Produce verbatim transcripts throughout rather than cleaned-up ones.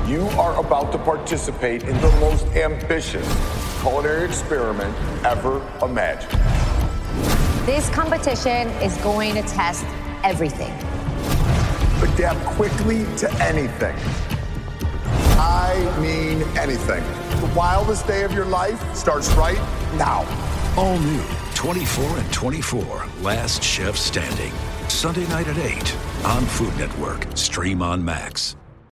You are about to participate in the most ambitious culinary experiment ever imagined. This competition is going to test everything. Adapt quickly to anything. I mean anything. The wildest day of your life starts right now. All new twenty-four and twenty-four, Last Chef Standing. Sunday night at eight on Food Network. Stream on Max.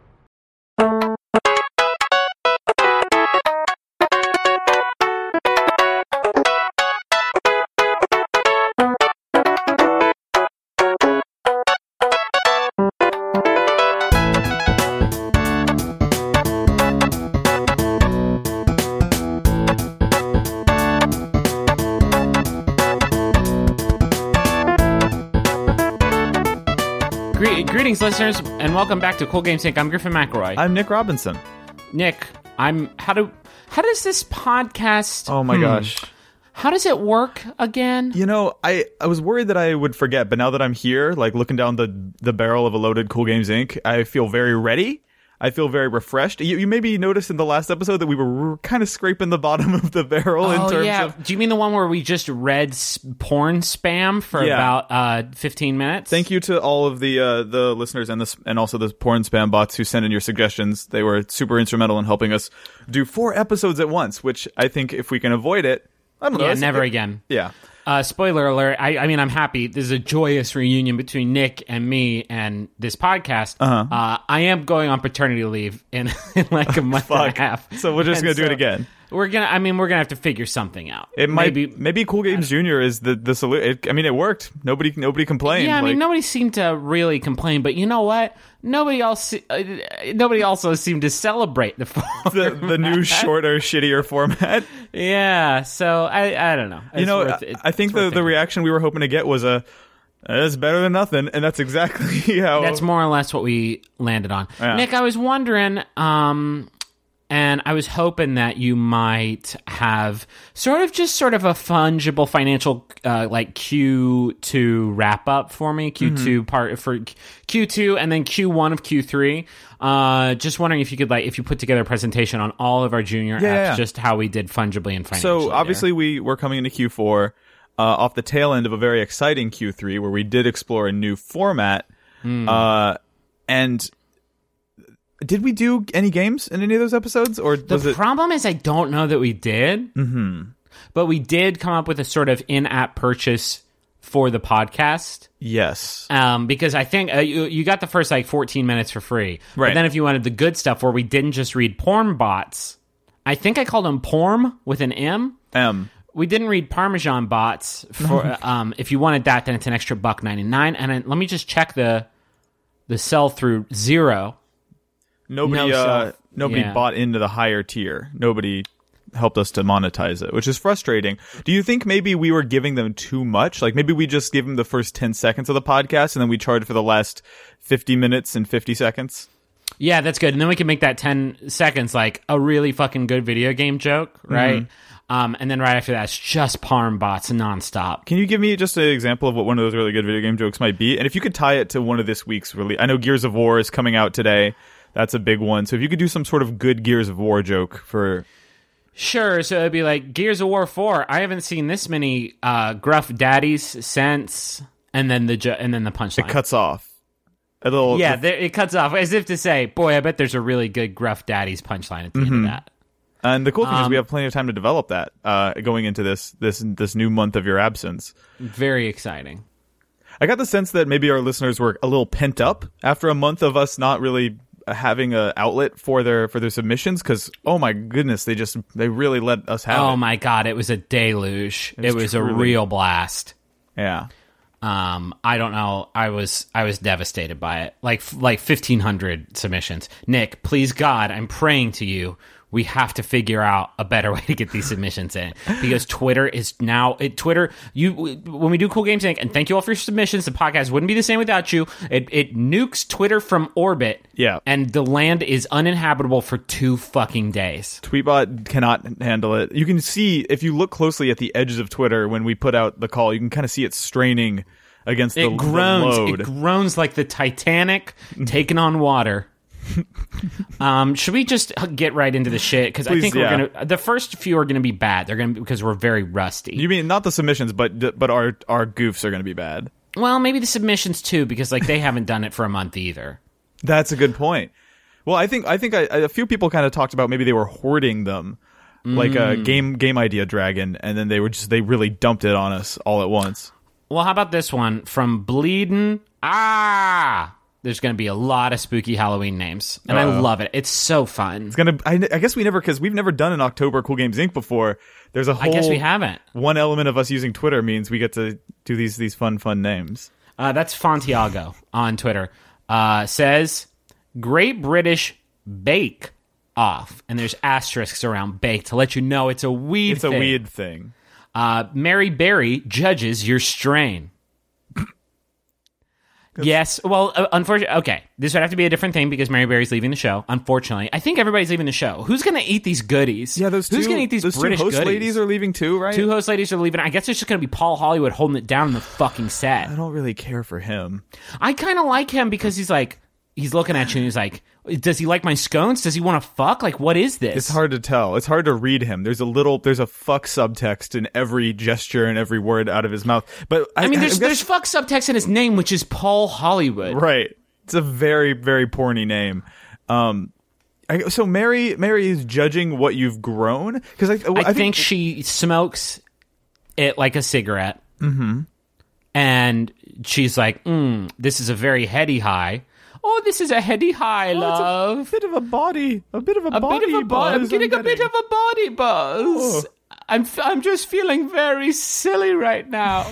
Greetings, listeners, and welcome back to Cool Game Sync. I'm Griffin McElroy. I'm Nick Robinson. Nick, I'm how do how does this podcast? Oh my hmm, gosh, how does it work again? You know, I, I was worried that I would forget, but now that I'm here, like looking down the the barrel of a loaded Cool Games Incorporated, I feel very ready. I feel very refreshed. You, you maybe noticed in the last episode that we were kind of scraping the bottom of the barrel oh, in terms yeah. of... Do you mean the one where we just read s- porn spam for Yeah. about uh, fifteen minutes? Thank you to all of the uh, the listeners and the and also the porn spam bots who sent in your suggestions. They were super instrumental in helping us do four episodes at once, which I think if we can avoid it, I don't know. Yeah, it's- never it- again. Yeah. Uh, spoiler alert, I, I mean, I'm happy. This is a joyous reunion between Nick and me and this podcast. Uh-huh. Uh, I am going on paternity leave in, in like a month and a Fuck. half. So we're just And gonna do it so again. We're gonna, I mean, we're gonna have to figure something out. It might Maybe, be maybe Cool Games Junior is the the solution. I mean, it worked. Nobody nobody complained. Yeah, I like, mean, nobody seemed to really complain, but you know what? Nobody else, uh, nobody also seemed to celebrate the the the new shorter, shittier format. Yeah, so I I don't know. You It's know, worth- I, it's I think worth the, the thinking. reaction we were hoping to get was a it's better than nothing, and that's exactly how. That's more or less what we landed on. Yeah. Nick, I was wondering, um, and I was hoping that you might have sort of just sort of a fungible financial, uh, like Q two wrap up for me, Q two Mm-hmm. part for Q two, and then Q one of Q three. Uh, just wondering if you could like if you put together a presentation on all of our junior Yeah, apps, yeah. just how we did fungibly and financially. So obviously we were coming into Q four uh, off the tail end of a very exciting Q three where we did explore a new format. Hmm. Uh, and did we do any games in any of those episodes, or The was it? problem is I don't know that we did. Mm-hmm. But we did come up with a sort of in-app purchase for the podcast. Yes. Um, because I think uh, you, you got the first like fourteen minutes for free. Right. But then if you wanted the good stuff where we didn't just read porn bots, I think I called them porm with an M. M. We didn't read Parmesan bots. For um, if you wanted that, then it's an extra buck ninety nine. And then, let me just check the the sell through zero. Nobody, No uh, self- nobody yeah. bought into the higher tier. Nobody helped us to monetize it, which is frustrating. Do you think maybe we were giving them too much? Like maybe we just give them the first ten seconds of the podcast and then we charge for the last fifty minutes and fifty seconds? Yeah, that's good. And then we can make that ten seconds like a really fucking good video game joke, right? Um, and then right after that, it's just Parm bots nonstop. Can you give me just an example of what one of those really good video game jokes might be? And if you could tie it to one of this week's release, I know Gears of War is coming out today. That's a big one. So if you could do some sort of good Gears of War joke for... Sure, so it'd be like Gears of War four. I haven't seen this many uh, gruff daddies since, and then the ju- and then the punchline. It cuts off. A little... Yeah, there, it cuts off as if to say, "Boy, I bet there's a really good gruff daddies punchline at the Mm-hmm. end of that." And the cool thing is Um, we have plenty of time to develop that uh, going into this this this new month of your absence. Very exciting. I got the sense that maybe our listeners were a little pent up after a month of us not really having an outlet for their for their submissions, because oh my goodness, they just they really let us have Oh it. my god, it was a deluge. It was was a truly- real blast. Yeah. Um, I don't know. I was I was devastated by it. Like like fifteen hundred submissions. Nick, please God, I'm praying to you. We have to figure out a better way to get these submissions in, because Twitter is now it, Twitter. You when we do Cool Games Incorporated, and thank you all for your submissions. The podcast wouldn't be the same without you. It, it nukes Twitter from orbit. Yeah. and the land is uninhabitable for two fucking days. Tweetbot cannot handle it. You can see, if you look closely at the edges of Twitter when we put out the call, you can kind of see it straining against the, It groans. the load. It groans like the Titanic taking on water. um, should we just get right into the shit? Because I think we're yeah. gonna. The first few are gonna be bad. They're gonna be, because we're very rusty. You mean not the submissions, but but our our goofs are going to be bad. Well, maybe the submissions too, because like they haven't done it for a month either. That's a good point. Well, I think I think I, a few people kind of talked about maybe they were hoarding them, mm. like a game game idea dragon, and then they were just they really dumped it on us all at once. Well, how about this one from Bleedin'? Ah, there's going to be a lot of spooky Halloween names, and Uh-oh. I love it. It's so fun. It's gonna. I, I guess we never because we've never done an October Cool Games Incorporated before. There's a whole. I guess we haven't. One element of us using Twitter means we get to do these these fun fun names. Uh, that's Fontiago on Twitter. Uh, says Great British Bake Off, and there's asterisks around bake to let you know it's a weed. It's thing. a weed thing. Uh, Mary Berry judges your strain. Yes, well, uh, unfortunately, okay, this would have to be a different thing because Mary Berry's leaving the show. Unfortunately, I think everybody's leaving the show. Who's going to eat these goodies? Yeah, those two, who's going to eat these those British two host goodies? ladies are leaving too, right? Two host ladies are leaving. I guess it's just going to be Paul Hollywood holding it down in the fucking set. I don't really care for him. I kind of like him because he's like, he's looking at you and he's like, does he like my scones? Does he want to fuck? Like, what is this? It's hard to tell. It's hard to read him. There's a little, there's a fuck subtext in every gesture and every word out of his mouth. But I, I mean, there's I guess, there's fuck subtext in his name, which is Paul Hollywood. Right. It's a very, very porny name. Um, I, so Mary, Mary is judging what you've grown because I, I, I, I think, think she smokes it like a cigarette, mm-hmm. and she's like, mm, "This is a very heady high." Oh, this is a heady high, oh, love. It's a bit of a body, a bit of a, a body bit of a body. I'm buzz getting I'm a bit of a body buzz. Oh. I'm f- I'm just feeling very silly right now.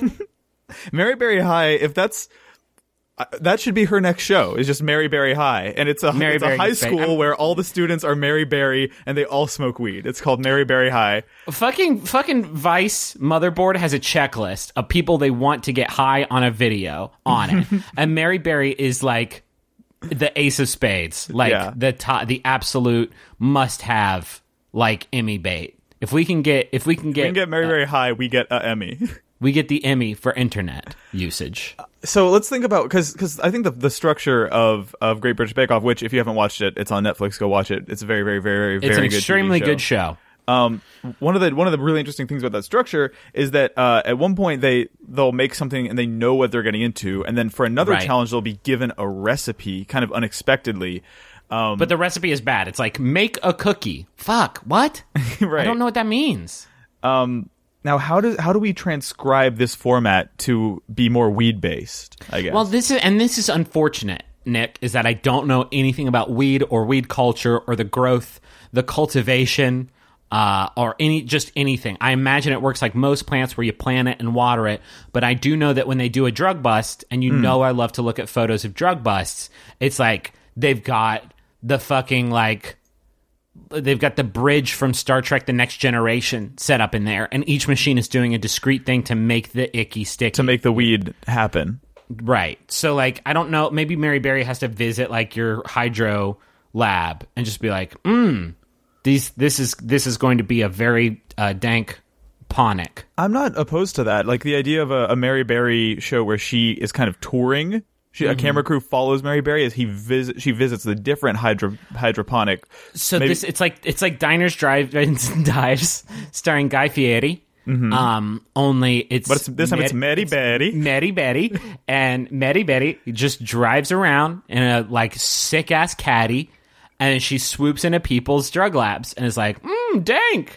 Mary Berry High, if that's uh, that should be her next show. Is just Mary Berry High, and it's a Mary it's a Berry high High. school I'm- where all the students are Mary Berry and they all smoke weed. It's called Mary Berry High. Fucking fucking Vice Motherboard has a checklist of people they want to get high on a video on it, and Mary Berry is like the ace of spades, like Yeah. the top, the absolute must-have, like Emmy bait. If we can get, if we can get, We can get Mary Berry High, we get a Emmy. we get the Emmy for internet usage. So let's think about because because I think the the structure of of Great British Bake Off, which if you haven't watched it, it's on Netflix. Go watch it. It's a very very very very It's an good extremely T V show. good show. Um, one of the one of the really interesting things about that structure is that uh, at one point they they'll make something and they know what they're getting into, and then for another Right. challenge they'll be given a recipe kind of unexpectedly. Um, But the recipe is bad. It's like, make a cookie. Fuck, what? right. I don't know what that means. Um, now how do how do we transcribe this format to be more weed based? I guess. Well, this is, and this is unfortunate, Nick, is that I don't know anything about weed or weed culture or the growth, the cultivation, uh, or any, just anything. I imagine it works like most plants where you plant it and water it, but I do know that when they do a drug bust, and you Mm. know I love to look at photos of drug busts, it's like they've got the fucking, like, they've got the bridge from Star Trek The Next Generation set up in there, and each machine is doing a discrete thing to make the icky sticky. to make the weed happen. Right. So, like, I don't know. Maybe Mary Berry has to visit, like, your hydro lab and just be like, mm, these, this is this is going to be a very uh, dank ponic. I'm not opposed to that. Like the idea of a, a Mary Berry show where she is kind of touring. She, Mm-hmm. A camera crew follows Mary Berry as he visit. She visits the different hydro, hydroponic. So maybe- this, it's like it's like Diners, Drive-Ins, and Dives, starring Guy Fieri. Um, only it's But it's, this time it's Mary Berry. Mary Betty, and Mary Betty just drives around in a like sick ass caddy, and she swoops into people's drug labs and is like, "Mmm, dank."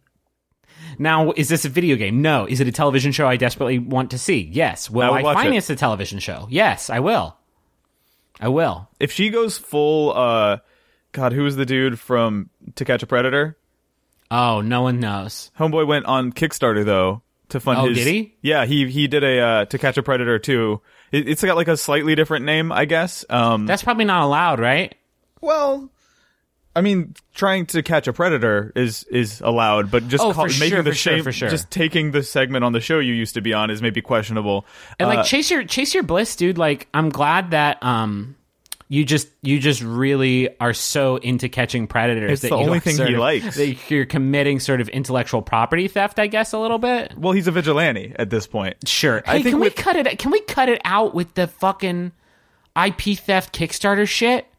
Now, is this a video game? No. Is it a television show I desperately want to see? Yes. Will I would I watch finance a television show? Yes, I will. I will. If she goes full, uh, God, who was the dude from To Catch a Predator? Oh, no one knows. Homeboy went on Kickstarter though to fund Oh, his. did he? Yeah, he he did a uh, To Catch a Predator too. It, it's got like a slightly different name, I guess. Um, That's probably not allowed, right? well, I mean, trying to catch a predator is is allowed, but just Oh, call, for making sure, the for sure, shame, for sure. just taking the segment on the show you used to be on is maybe questionable. And like Uh, chase your chase your bliss, dude. Like, I'm glad that um you just you just really are so into catching predators. It's that the you only are thing sort he of- likes. That you're committing sort of intellectual property theft, I guess, a little bit. well, he's a vigilante at this point. Sure. I Hey, think can with- we cut it? Can we cut it out with the fucking I P theft Kickstarter shit?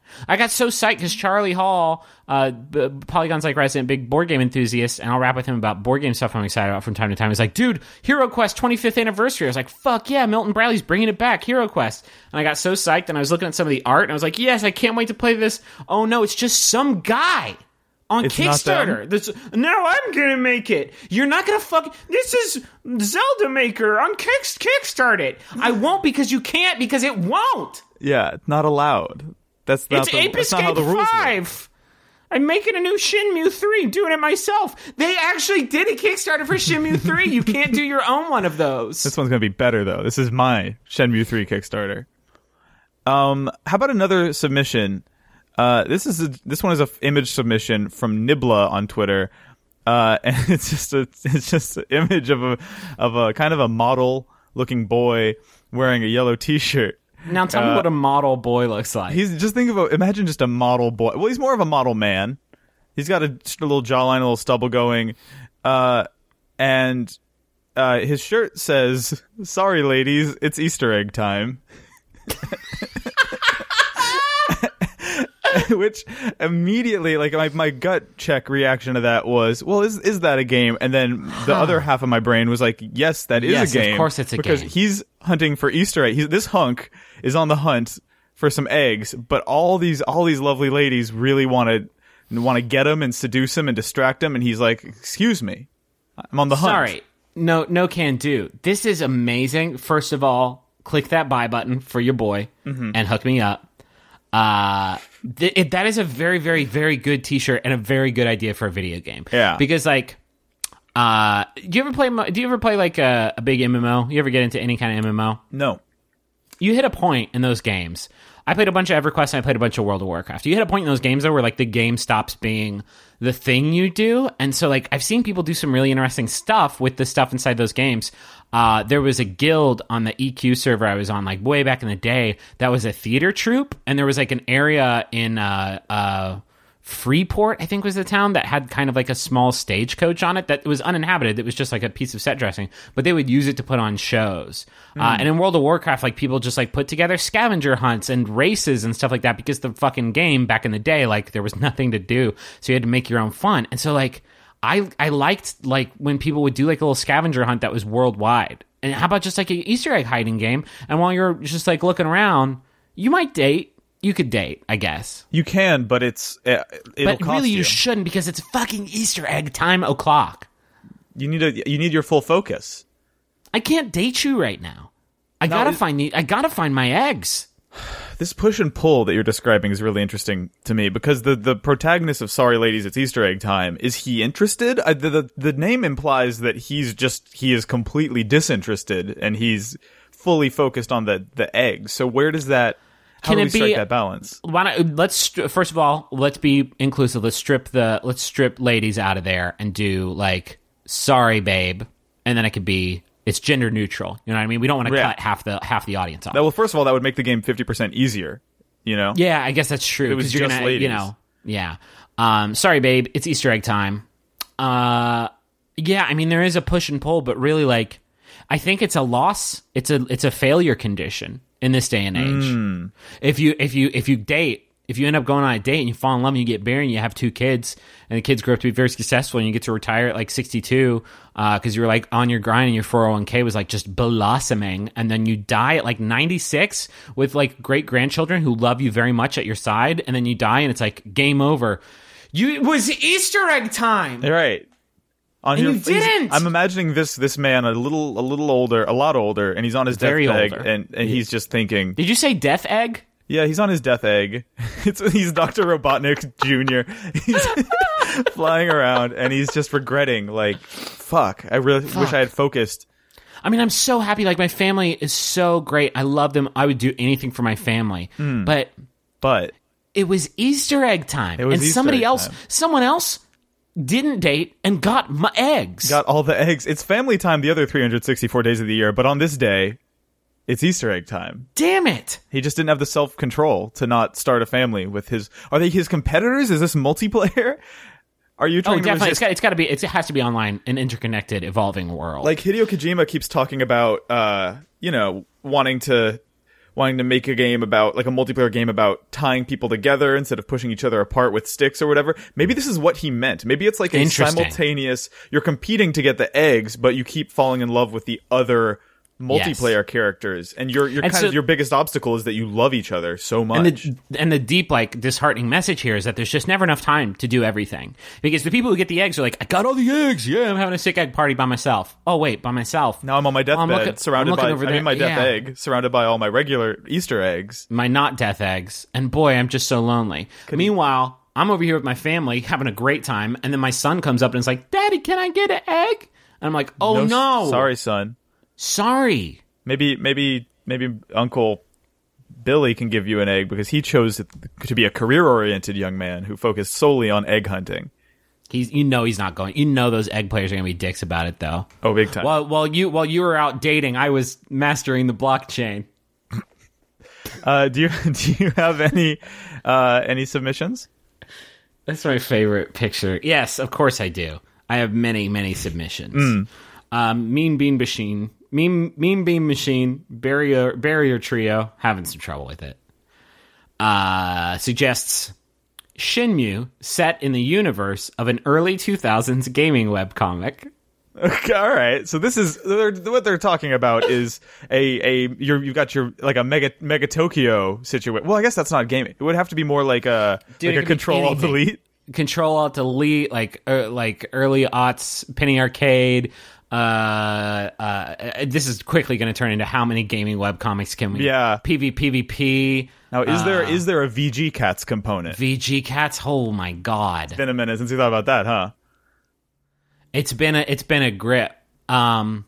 I got so psyched because Charlie Hall, uh, B- Polygon's like resident big board game enthusiast, and I'll rap with him about board game stuff I'm excited about from time to time. He's like, dude, Hero Quest twenty-fifth anniversary. I was like, fuck yeah, Milton Bradley's bringing it back, Hero Quest. And I got so psyched, and I was looking at some of the art, and I was like, yes, I can't wait to play this. Oh no, it's just some guy on It's not Kickstarter. This, no, I'm gonna make it. You're not gonna fuck. This is Zelda Maker on Kick, Kickstart it. I won't because you can't because it won't. Yeah, not allowed. That's not, It's the, Ape that's not how Escape the rules work. five. I'm making a new Shenmue three, doing it myself. They actually did a Kickstarter for Shenmue three. You can't do your own one of those. This one's going to be better, though. This is my Shenmue three Kickstarter. Um, how about another submission? Uh, this is a, this one is a f- image submission from Nibla on Twitter, uh, and it's just a it's just an image of a of a kind of a model looking boy wearing a yellow T-shirt. Now tell me Uh, what a model boy looks like. He's just think of a, imagine just a model boy. Well, he's more of a model man. He's got a, just a little jawline, a little stubble going, uh, and uh, his shirt says, "Sorry, ladies, it's Easter egg time." Which immediately, like my, my gut check reaction to that was, well, is is that a game? And then the other half of my brain was like, yes, that is Yes, a game. of course it's a because game. he's hunting for Easter eggs. He's, this hunk is on the hunt for some eggs, but all these all these lovely ladies really want to want to get him and seduce him and distract him, and he's like, excuse me, I'm on the hunt. Sorry. No, no can do. This is amazing. First of all, click that buy button for your boy Mm-hmm. and hook me up. Uh, th- it, that is a very, very, very good T-shirt and a very good idea for a video game. Yeah. Because like, uh, do you ever play? mo- Do you ever play like a, a big M M O? You ever get into any kind of M M O? No. You hit a point in those games. I played a bunch of EverQuest and I played a bunch of World of Warcraft. You hit a point in those games though where like the game stops being the thing you do, and so like I've seen people do some really interesting stuff with the stuff inside those games. Uh, there was a guild on the E Q server I was on like way back in the day that was a theater troupe, and there was like an area in uh, uh, Freeport, I think was the town, that had kind of like a small stagecoach on it that was uninhabited. It was just like a piece of set dressing, but they would use it to put on shows. Mm. Uh, and in World of Warcraft, like people just like put together scavenger hunts and races and stuff like that because the fucking game back in the day, like there was nothing to do, so you had to make your own fun. And so like I I liked like when people would do like a little scavenger hunt that was worldwide. And how about just like an Easter egg hiding game? And while you're just like looking around, you might date. You could date, I guess. You can, but it's uh, it'll But cost really, you. you. shouldn't because it's fucking Easter egg time o'clock. You need a you need your full focus. I can't date you right now. I No, gotta it- find the. I gotta find my eggs. This push and pull that you're describing is really interesting to me because the, the protagonist of Sorry Ladies, It's Easter Egg Time, is he interested? I, the, the the name implies that he's just he is completely disinterested and he's fully focused on the the eggs. So where does that? How Can do it we strike be- that balance? Why not? Let's stri- first of all, let's be inclusive. Let's strip the. Let's strip ladies out of there and do like, sorry, babe, and then it could be. It's gender neutral. You know what I mean? We don't want to Yeah. cut half the half the audience off. That, well, first of all, that would make the game fifty percent easier. You know? Yeah, I guess that's true. It was 'cause you're just gonna, ladies. You know, yeah. Um, sorry, babe. It's Easter egg time. Uh, yeah. I mean, there is a push and pull, but really, like, I think it's a loss. It's a it's a failure condition in this day and age. Mm. If you if you if you date. If you end up going on a date and you fall in love and you get married and you have two kids and the kids grow up to be very successful and you get to retire at like sixty-two because uh, you were like on your grind and your four oh one k was like just blossoming, and then you die at like ninety-six with like great grandchildren who love you very much at your side, and then you die and it's like game over. You it was Easter egg time. You're right. On And your, you didn't! I'm imagining this this man a little a little older, a lot older, and he's on his Very death egg, older. and, and he's just thinking, Did you say death egg? yeah, he's on his death egg. It's he's Doctor Robotnik Junior He's flying around, and he's just regretting, like, fuck, I really wish I had focused. I mean, I'm so happy. Like, my family is so great. I love them. I would do anything for my family. Mm. But But it was Easter egg time. It was and Easter somebody egg else, time. someone else didn't date and got my eggs. got all the eggs. It's family time the other three hundred sixty-four days of the year, but on this day, it's Easter egg time. Damn it. He just didn't have the self-control to not start a family with his... Are they his competitors? Is this multiplayer? Are you Oh, trying to definitely. It's resist... got, it's got to be, it's, it has to be online, an interconnected, evolving world. Like, Hideo Kojima keeps talking about, uh, you know, wanting to wanting to make a game about, like a multiplayer game about tying people together instead of pushing each other apart with sticks or whatever. Maybe this is what he meant. Maybe it's like a simultaneous, you're competing to get the eggs, but you keep falling in love with the other multiplayer yes. characters, and your your and kind so, of your biggest obstacle is that you love each other so much. And the, and the deep, like, disheartening message here is that there's just never enough time to do everything, because the people who get the eggs are like, I got all the eggs, yeah, I'm having a sick egg party by myself. Oh wait, by myself. Now I'm on my deathbed, oh, surrounded by over I mean my death yeah. egg, surrounded by all my regular Easter eggs, my not death eggs, and boy, I'm just so lonely. Could Meanwhile, I'm over here with my family having a great time, and then my son comes up and is like, Daddy, can I get an egg? And I'm like, oh no, no. sorry son, sorry. Maybe, maybe, maybe Uncle Billy can give you an egg because he chose to be a career-oriented young man who focused solely on egg hunting. He's, you know, he's not going. You know, those egg players are going to be dicks about it, though. Oh, big time. While while you while you were out dating, I was mastering the blockchain. uh, do you do you have any uh, any submissions? That's my favorite picture. Yes, of course I do. I have many many submissions. Mm. Um, Mean Bean Machine. Meme, meme Beam Machine, Barrier Barrier Trio, having some trouble with it. Uh, suggests Shenmue set in the universe of an early two thousands gaming webcomic. Okay, all right. So this is they're, what they're talking about is a a you're, you've got your like a mega mega Tokyo situation. Well, I guess that's not gaming. It would have to be more like a Dude, like a Control Alt Delete. Control Alt Delete, like er, like early aughts Penny Arcade. Uh, uh, this is quickly going to turn into how many gaming webcomics can we? Yeah, P V P V P. Now, is uh, there is there a V G Cats component? V G Cats. Oh my god! It's been a minute since you thought about that, huh? It's been a it's been a grip. Um,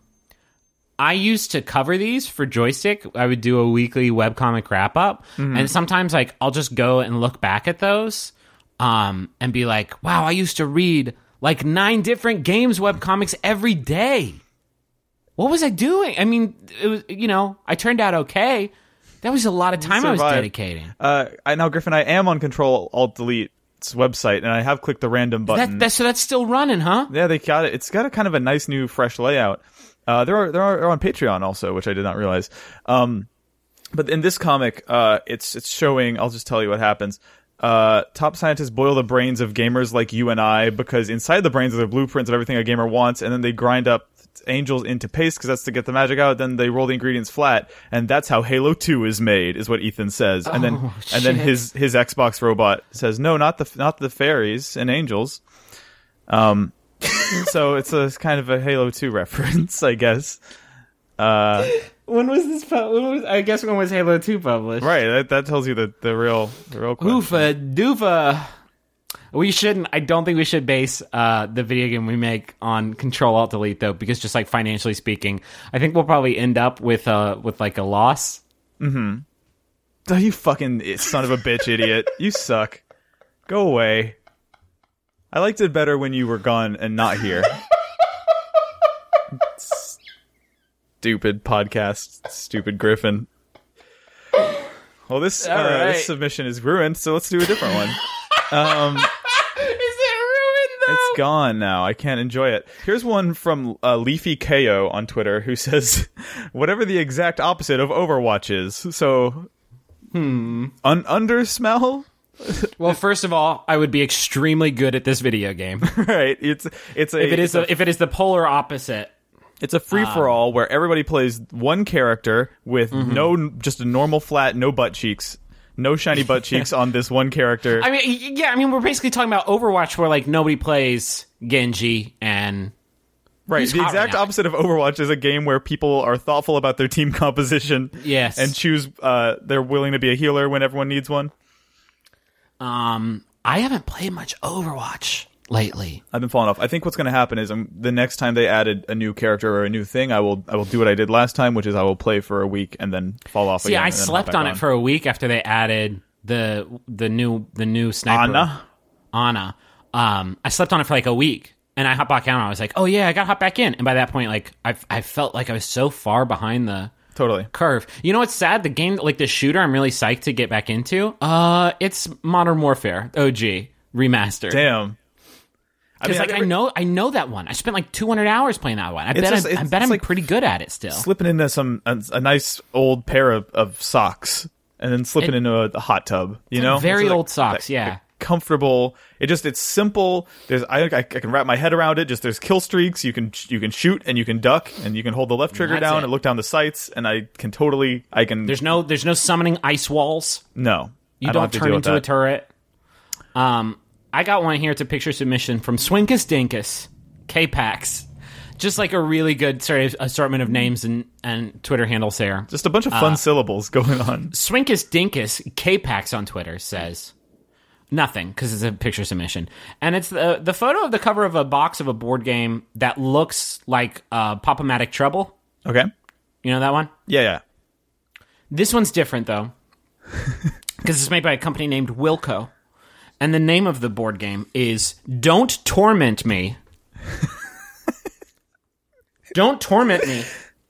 I used to cover these for Joystick. I would do a weekly webcomic wrap up, mm-hmm. and sometimes like I'll just go and look back at those, um, and be like, wow, I used to read like nine different games webcomics every day. What was I doing? I mean, it was, you know, I turned out okay. That was a lot of time I was dedicating. Uh, I now, Griffin, I am on Control Alt Delete's website, and I have clicked the random button. That, that, so that's still running, huh? Yeah, they got it. It's got a kind of a nice new, fresh layout. Uh, they're they're they're on Patreon also, which I did not realize. Um, but in this comic, uh, it's it's showing. I'll just tell you what happens. Uh, top scientists boil the brains of gamers like you and I, because inside the brains are the blueprints of everything a gamer wants, and then they grind up angels into paste because that's to get the magic out. Then they roll the ingredients flat, and that's how Halo two is made, is what Ethan says. And then oh, and then his his Xbox robot says, "No, not the not the fairies and angels." Um, so it's a it's kind of a Halo two reference, I guess. Uh. When was this? Pu- when was, I guess when was Halo two published? Right, that, that tells you the, the real the real question. Oofa doofa. We shouldn't. I don't think we should base uh, the video game we make on Control Alt Delete though, because just like financially speaking, I think we'll probably end up with uh with like a loss. Mm-hmm. Oh, you fucking son of a bitch, idiot! You suck. Go away. I liked it better when you were gone and not here. Stupid podcast, stupid Griffin. Well, this, uh, right. this submission is ruined, so let's do a different one. Um, is it ruined though? It's gone now. I can't enjoy it. Here's one from uh, Leafy K O on Twitter who says, "Whatever the exact opposite of Overwatch is." So, hmm, un- undersmell. Well, first of all, I would be extremely good at this video game. Right? It's it's a if it is a, a, if it is the polar opposite. It's a free-for-all um, where everybody plays one character with mm-hmm. no, just a normal flat, no butt cheeks, no shiny butt cheeks on this one character. I mean, yeah, I mean, we're basically talking about Overwatch where, like, nobody plays Genji and... Right, the exact right opposite of Overwatch is a game where people are thoughtful about their team composition. Yes. And choose, uh, they're willing to be a healer when everyone needs one. Um, I haven't played much Overwatch lately. I've been falling off. I think what's going to happen is um, the next time they added a new character or a new thing, I will I will do what I did last time, which is I will play for a week and then fall off See, again. I slept on, on it for a week after they added the the new the new sniper Ana. Ana. Um, I slept on it for like a week, and I hopped back out. And I was like, oh yeah, I got to hop back in. And by that point, like I I felt like I was so far behind the totally curve. You know what's sad? The game, like the shooter, I'm really psyched to get back into. Uh, it's Modern Warfare O G remastered. Damn. Because mean, like I, I know, I know that one. I spent like two hundred hours playing that one. I It's bet, just- I'm, I it's- bet it's I'm like pretty good at it still. slipping into some a, a nice old pair of, of socks and then slipping It- into a, a hot tub. You know, very It's like- old socks, like- yeah. like comfortable. It just it's simple. There's I, I I can wrap my head around it. Just there's kill streaks. You can you can shoot and you can duck and you can hold the left trigger that's down it. and look down the sights. And I can totally I can There's no, there's no summoning ice walls. no. You I don't, have to turn deal with into a that. turret. Um, I got one here. It's a picture submission from Swinkus Dinkus, K-Pax. Just like a really good sort of assortment of names and, and Twitter handles there. Just a bunch of fun Uh, syllables going on. Swinkus Dinkus, K-Pax on Twitter says nothing because it's a picture submission. And it's the, the photo of the cover of a box of a board game that looks like uh, Pop-O-Matic Trouble. Okay. You know that one? Yeah, yeah. This one's different, though, because it's made by a company named Wilco. And the name of the board game is Don't Torment Me. Don't Torment Me.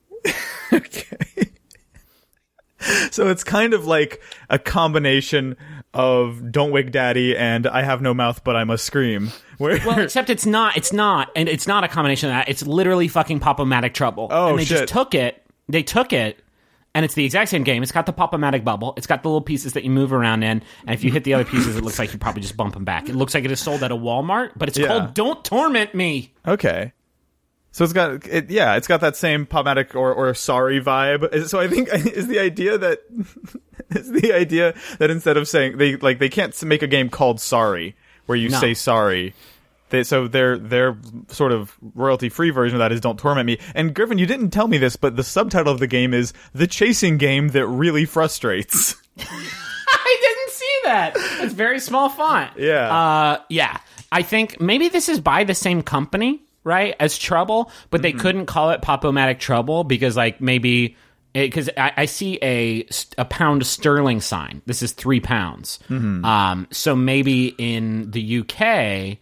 So it's kind of like a combination of Don't Wake Daddy and I Have No Mouth But I Must Scream. Where Well, except it's not. It's not. And it's not a combination of that. It's literally fucking Pop-O-Matic Trouble. Oh, and they shit. just took it. They took it. And it's the exact same game. It's got the Pop-O-Matic bubble. It's got the little pieces that you move around in. And if you hit the other pieces, it looks like you probably just bump them back. It looks like it is sold at a Walmart, but it's Yeah. called Don't Torment Me. Okay. So it's got it, yeah, it's got that same Pop-O-Matic or, or sorry vibe. Is- So I think is the idea that is the idea that instead of saying they like they can't make a game called Sorry where you No. say sorry. They, so their their sort of royalty free version of that is Don't Torment Me. And Griffin, you didn't tell me this, but the subtitle of the game is The Chasing Game That Really Frustrates. I didn't see that. It's very small font. Yeah. Uh, yeah. I think maybe this is by the same company, right, as Trouble, but they couldn't call it Pop-O-Matic Trouble because, like, maybe because I, I see a a pound sterling sign. This is three pounds. Um, so maybe in the U K,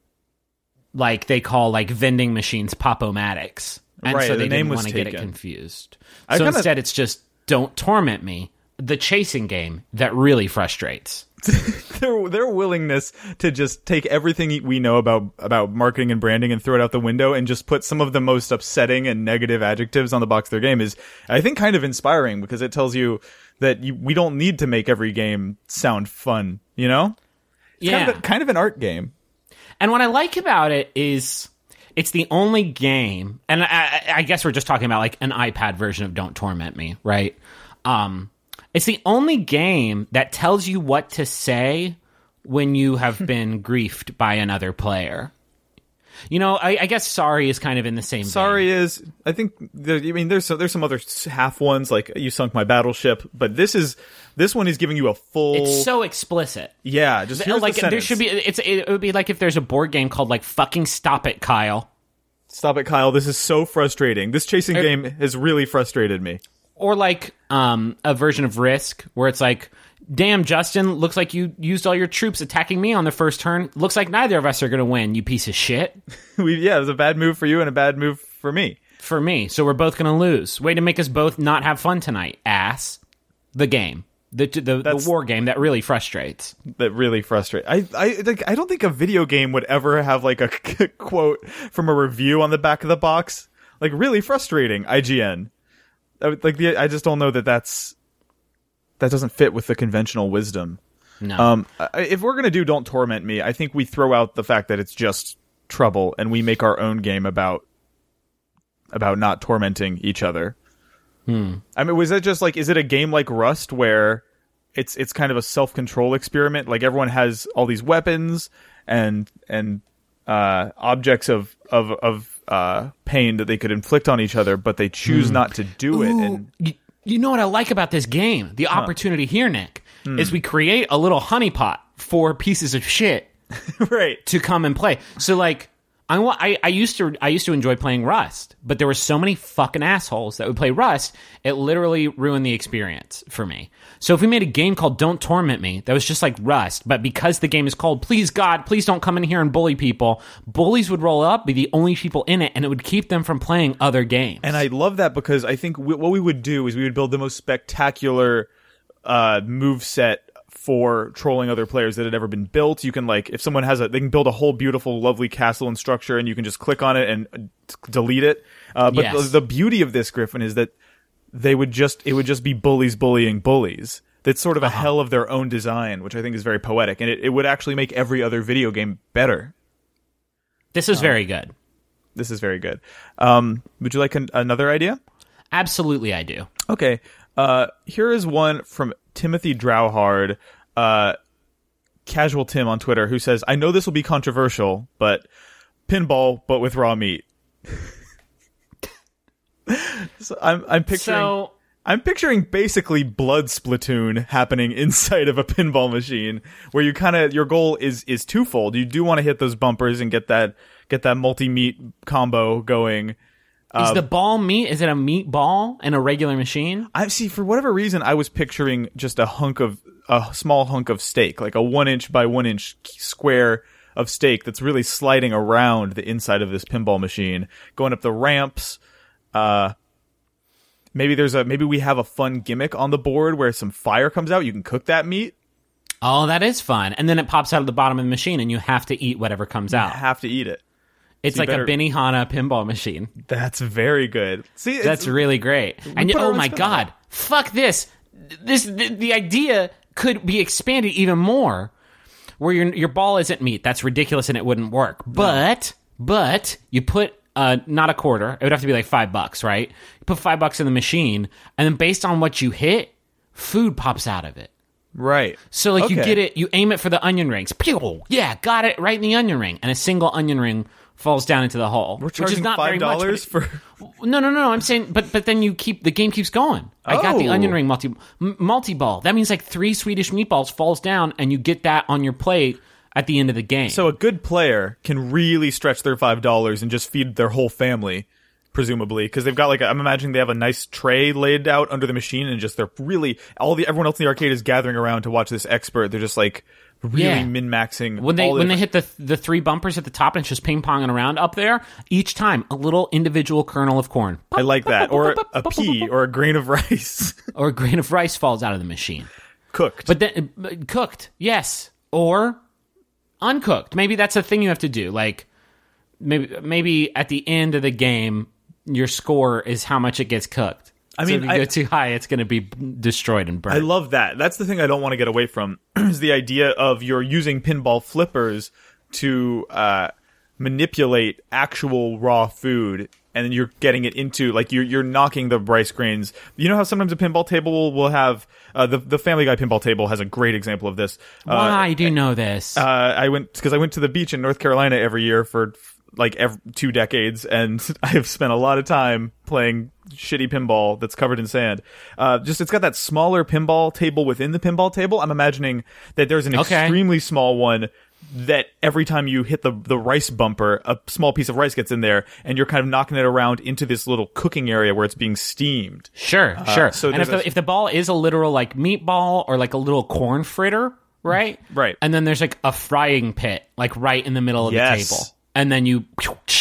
like they call like vending machines Pop-O-Matics, and Right, so the they name didn't was want to get it taken. confused. I So kinda- instead, it's just Don't Torment Me, the chasing game that really frustrates. their their willingness to just take everything we know about about marketing and branding and throw it out the window and just put some of the most upsetting and negative adjectives on the box of their game is, I think, kind of inspiring because it tells you that you, we don't need to make every game sound fun, you know? It's Yeah. kind of, a, kind of an art game. And what I like about it is it's the only game, and I, I guess we're just talking about like an iPad version of Don't Torment Me, right? Um, it's the only game that tells you what to say when you have been griefed by another player. You know, I, I guess Sorry is kind of in the same Sorry vein. is, I think, there, I mean, there's some, there's some other half ones like You Sunk My Battleship, but this is, this one is giving you a full, It's so explicit. yeah, just here's Like the there sentence. should be. It's it would be like if there's a board game called like fucking Stop It, Kyle. Stop it, Kyle. This is so frustrating. This chasing Er- game has really frustrated me. Or like um, a version of Risk where it's like, damn, Justin, looks like you used all your troops attacking me on the first turn. Looks like neither of us are going to win, you piece of shit. we, yeah, it was a bad move for you and a bad move for me. For me. So we're both going to lose. Way to make us both not have fun tonight, ass. The game. The the, the That's- war game that really frustrates. That really frustrate. I I like. I don't think a video game would ever have like a quote from a review on the back of the box. Like really frustrating. I G N. I would- Like the. I just don't know that that's that doesn't fit with the conventional wisdom. No. Um, I- if we're gonna do Don't Torment Me, I think we throw out the fact that it's just Trouble and we make our own game about about not tormenting each other. Hmm. I mean, was that just like, is it a game like Rust where it's it's kind of a self control experiment? Like everyone has all these weapons and and uh, objects of of of uh, pain that they could inflict on each other, but they choose not to do it. And you, you know what I like about this game? The opportunity here, Nick, Hmm. is we create a little honeypot for pieces of shit right, to come and play. So like I, wa- I I used to I used to enjoy playing Rust, but there were so many fucking assholes that would play Rust, it literally ruined the experience for me. So if we made a game called Don't Torment Me, that was just like Rust, but because the game is called Please God, Please Don't Come in Here and Bully People, bullies would roll up, be the only people in it, and it would keep them from playing other games. and I love that because I think we, what we would do is we would build the most spectacular uh, move set for trolling other players that had ever been built. You can like, if someone has a, they can build a whole beautiful, lovely castle and structure, and you can just click on it and uh, delete it. Uh, but Yes. the, the beauty of this, Griffin, is that they would just, it would just be bullies bullying bullies. That's sort of a Uh-huh. hell of their own design, which I think is very poetic, and it, it would actually make every other video game better. This is very good. This is very good. Um, would you like an, another idea? Absolutely, I do. Okay. Uh, here is one from Timothy Drowhard, uh, Casual Tim on Twitter, who says, I know this will be controversial, but pinball, but with raw meat. so I'm, I'm picturing, So I'm picturing basically blood splatoon happening inside of a pinball machine, where you kind of, your goal is, is twofold. You do want to hit those bumpers and get that, get that multi-meat combo going. is the ball meat? Is it a meat ball in a regular machine? I see. For whatever reason, I was picturing just a hunk of a small hunk of steak, like a one inch by one inch square of steak that's really sliding around the inside of this pinball machine, going up the ramps. Uh, maybe there's a maybe we have a fun gimmick on the board where some fire comes out. You can cook that meat. Oh, that is fun. And then it pops out of the bottom of the machine, and you have to eat whatever comes You out. have to eat it. It's so you like better- a Benihana pinball machine. That's very good. See, it's, That's really great. And you, put our oh own my spin on god, fuck this! This the, the idea could be expanded even more, where your your ball isn't meat. That's ridiculous, and it wouldn't work. But but you put uh not a quarter. It would have to be like five bucks, right? You put five bucks in the machine, and then based on what you hit, food pops out of it. right. So like you Okay. get it, you aim it for the onion rings. Pew! Yeah, got it right in the onion ring, and a single onion ring falls down into the hole. We're which charging is not five very much, but dollars it- for. No, no, no, no. I'm saying, but but then you keep the game keeps going. I got the Oh. onion ring multi multi ball. That means like three Swedish meatballs falls down, and you get that on your plate at the end of the game. So a good player can really stretch their five dollars and just feed their whole family, presumably, because they've got like a, I'm imagining they have a nice tray laid out under the machine, and just they're really all the everyone else in the arcade is gathering around to watch this expert. They're just like really Yeah. min maxing when they all the when they different- hit the the three bumpers at the top and it's just ping ponging around up there, each time a little individual kernel of corn I like that, or a pea, or a grain of rice, or a grain of rice falls out of the machine. cooked. But then uh, cooked, yes, or uncooked. Maybe that's a thing you have to do. Like maybe maybe at the end of the game, your score is how much it gets cooked. I So mean, if you I- go too high, it's going to be destroyed and burned. I love that. That's the thing I don't want to get away from is the idea of you're using pinball flippers to uh, manipulate actual raw food, and then you're getting it into like you're you're knocking the rice grains. You know how sometimes a pinball table will, will have uh, the the Family Guy pinball table has a great example of this. Uh, Why do you know this? uh, I went because I went to the beach in North Carolina every year for like ev- two decades, and I've spent a lot of time playing shitty pinball that's covered in sand. Uh, just it's got that smaller pinball table within the pinball table. I'm imagining that there's an Okay. extremely small one that every time you hit the the rice bumper, a small piece of rice gets in there, and you're kind of knocking it around into this little cooking area where it's being steamed. Sure, sure. so and if there's the, a- if the ball is a literal like meatball or like a little corn fritter, right? Right. And then there's like a frying pit, like right in the middle of Yes. the table, and then you,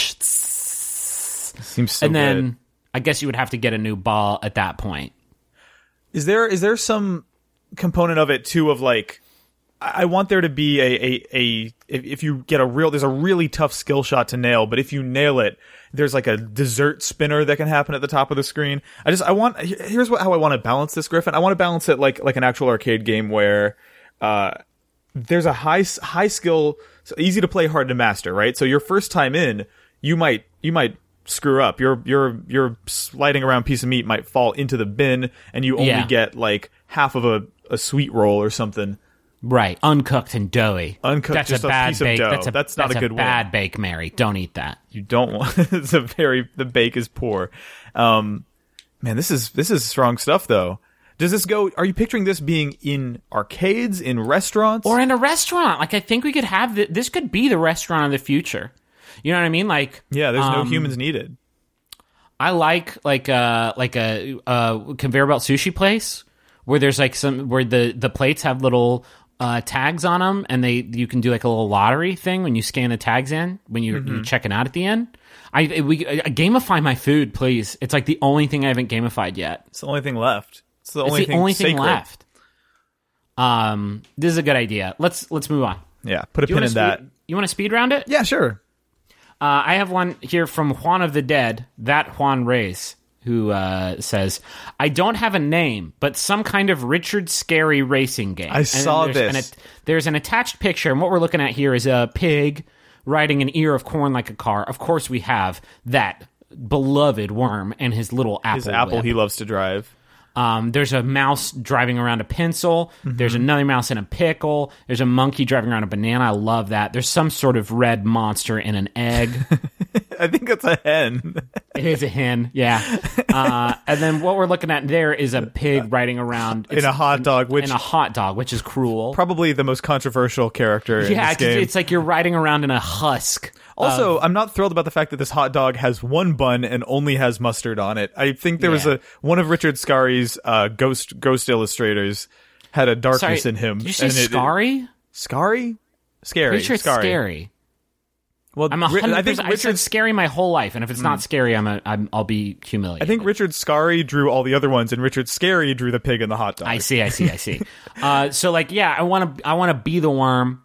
Seems so and then good. I guess you would have to get a new ball at that point. Is there is there some component of it too of like I I want there to be a, a, a if, if you get a real there's a really tough skill shot to nail, but if you nail it, there's like a dessert spinner that can happen at the top of the screen. I just I want here's what how I want to balance this, Griffin. I want to balance it like like an actual arcade game where uh there's a high high skill, so easy to play, hard to master, right? So your first time in, you might you might screw up. Your your your sliding around piece of meat might fall into the bin, and you only Yeah. get like half of a, a sweet roll or something. Right, uncooked and doughy. Uncooked, That's just a a bad piece of bake. dough. That's a That's not a good win. bad bake, Mary. Don't eat that. You don't want. It's a very the bake is poor. Um, man, this is this is strong stuff though. Does this go? Are you picturing this being in arcades, in restaurants, Or in a restaurant. Like I think we could have the, this. Could be the restaurant of the future. You know what I mean? Like yeah, there's no um, humans needed. I like like a like a, a conveyor belt sushi place where there's like some where the, the plates have little uh, tags on them, and they you can do like a little lottery thing when you scan the tags in when you're, Mm-hmm. you're checking out at the end. I we uh, gamify my food, please. It's like the only thing I haven't gamified yet. It's the only thing left. It's the It's only the thing only thing sacred. left. Um, this is a good idea. Let's let's move on. Yeah, put a Do you pin wanna in that. speed- You want to speed round it? Yeah, sure. Uh, I have one here from Juan of the Dead, that Juan Reyes, who uh, says, I don't have a name, but some kind of Richard Scary racing game. I saw there's this. An at- there's an attached picture, and what we're looking at here is a pig riding an ear of corn like a car. Of course, we have that beloved worm and his little apple His apple whip. he loves to drive. Um, there's a mouse driving around a pencil. Mm-hmm. There's another mouse in a pickle. There's a monkey driving around a banana. I love that. There's some sort of red monster in an egg. I think it's a hen. It is a hen, yeah. Uh, and then what we're looking at there is a pig riding around In a hot dog, which in a hot dog, which is cruel. probably the most controversial character in Yeah, this game. it's like you're riding around in a husk. Also, I'm not thrilled about the fact that this hot dog has one bun and only has mustard on it. I think there was Yeah. a one of Richard Scarry's uh, ghost ghost illustrators had a darkness Sorry, in him. Did you say and it- Scary? Scary? Scary. Pretty sure it's Scary. scary. Well, I'm a Ri- hundred I think percent. I said Richard. scary my whole life, and if it's not scary, I'm, a, I'm I'll be humiliated. I think Richard Scarry drew all the other ones, and Richard Scary drew the pig and the hot dog. I see, I see, I see. uh, so like, yeah, I want to, I want to be the worm,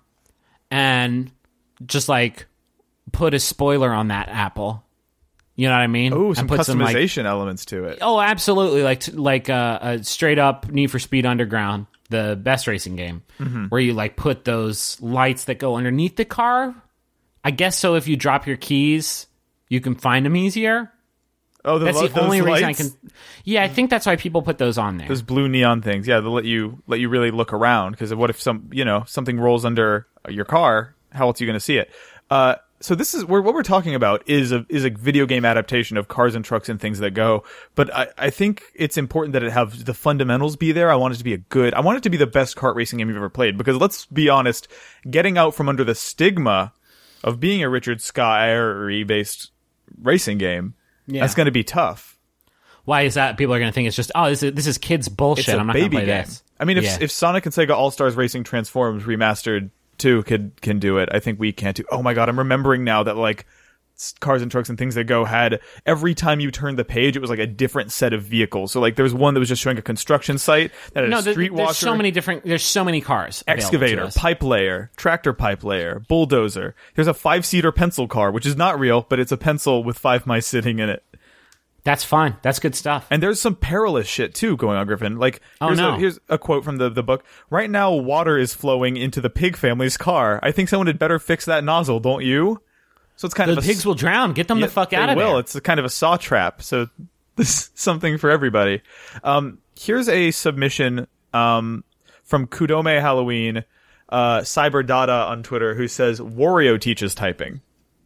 and just like put a spoiler on that apple. You know what I mean? Oh, And some put customization like, elements to it. oh, absolutely, like like uh, a straight up Need for Speed Underground, the best racing game, Mm-hmm. where you like put those lights that go underneath the car. I guess so. If you drop your keys, you can find them easier. Oh, That's lo- the only those reason lights? I can. Yeah, I think that's why people put those on there. Those blue neon things, yeah, they'll let you let you really look around. Because what if some you know something rolls under your car? How else are you going to see it? Uh, so this is we're, what we're talking about is a is a video game adaptation of Cars and Trucks and Things That Go. But I, I think it's important that it have the fundamentals be there. I want it to be a good. I want it to be the best kart racing game you've ever played. Because let's be honest, getting out from under the stigma of being a Richard Scarry based racing game, Yeah. that's going to be tough. Why is that? People are going to think it's just, oh, this is this is kids bullshit. It's a I'm not going to baby play game. this. I mean, if Yeah. if Sonic and Sega All Stars Racing Transforms Remastered two could can do it, I think we can too. Oh my god, I'm remembering now that like s- Cars and Trucks and Things That Go had every time you turned the page, it was like a different set of vehicles. So like there was one that was just showing a construction site that had no, a there- street there's washer, so many different. There's so many cars. available to excavator, us. pipe layer, tractor pipe layer, bulldozer. There's a five seater pencil car, which is not real, but it's a pencil with five mice sitting in it. That's fine. That's good stuff. And there's some perilous shit too going on, Griffin. Like, Oh, here's, no. a, here's a quote from the, the book. Right now, water is flowing into the pig family's car. I think someone had better fix that nozzle, don't you? So it's kind The of a pigs will drown. Get them yeah, the fuck they out of will. there. It's a kind of a saw trap. So this is something for everybody. Um, here's a submission um, from Kudome Halloween, uh, Cyberdata on Twitter, who says Wario teaches typing.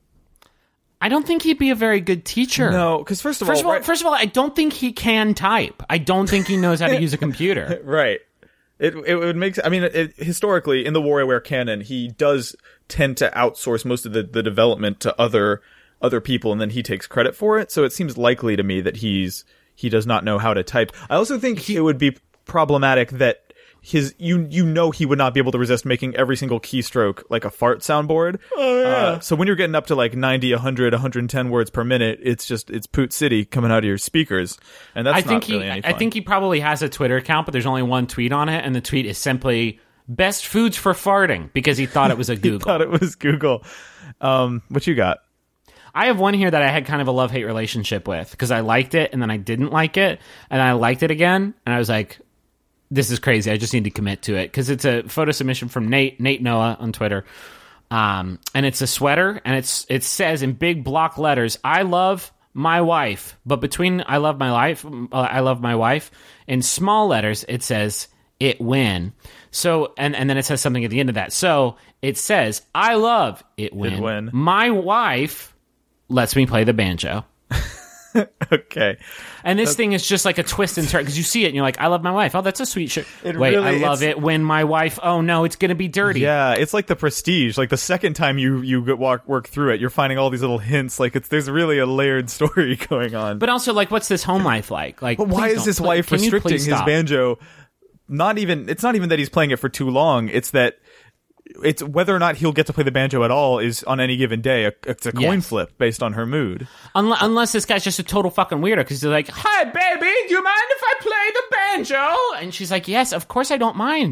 I don't think he'd be a very good teacher. No, because first of First all, of all, right- first of all, I don't think he can type. I don't think he knows how to use a computer. Right. It it would make. I mean, it, historically in the WarioWare canon, he does tend to outsource most of the, the development to other other people, and then he takes credit for it. So it seems likely to me that he's he does not know how to type. I also think it would be problematic that his you you know he would not be able to resist making every single keystroke like a fart soundboard. Oh yeah. Uh, so when you're getting up to like ninety, one hundred, one hundred ten words per minute, it's just it's Poot City coming out of your speakers, and that's I think not really he. any I fun. think he probably has a Twitter account, but there's only one tweet on it, and the tweet is simply "best foods for farting" because he thought it was a Google. thought it was Google. Um, what you got? I have one here that I had kind of a love-hate relationship with because I liked it and then I didn't like it and I liked it again and I was like, this is crazy. I just need to commit to it because it's a photo submission from Nate, Nate Noah on Twitter. Um, and it's a sweater and it's it says in big block letters, I love my wife. But between I love my life, uh, I love my wife, in small letters, it says it win. So, and, and then it says something at the end of that. So it says, I love it win. win. My wife lets me play the banjo. Okay. And this thing is just like a twist and turn because you see it and you're like, I love my wife. Oh, that's a sweet shirt. It Wait, really- I love it's- it when my wife. Oh no, it's gonna be dirty. Yeah, it's like the Prestige. Like the second time you you get walk work through it, you're finding all these little hints. Like it's there's really a layered story going on. But also, like, what's this home life like? Like, But why please is don't- this pl- wife can you restricting please his stop? banjo? Not even. It's not even that he's playing it for too long. It's that. It's whether or not he'll get to play the banjo at all is on any given day. A, it's a coin Yes. flip based on her mood. Unless, unless this guy's just a total fucking weirdo because he's like, "Hi, baby, do you mind if I play the banjo?" And she's like, "Yes, of course I don't mind.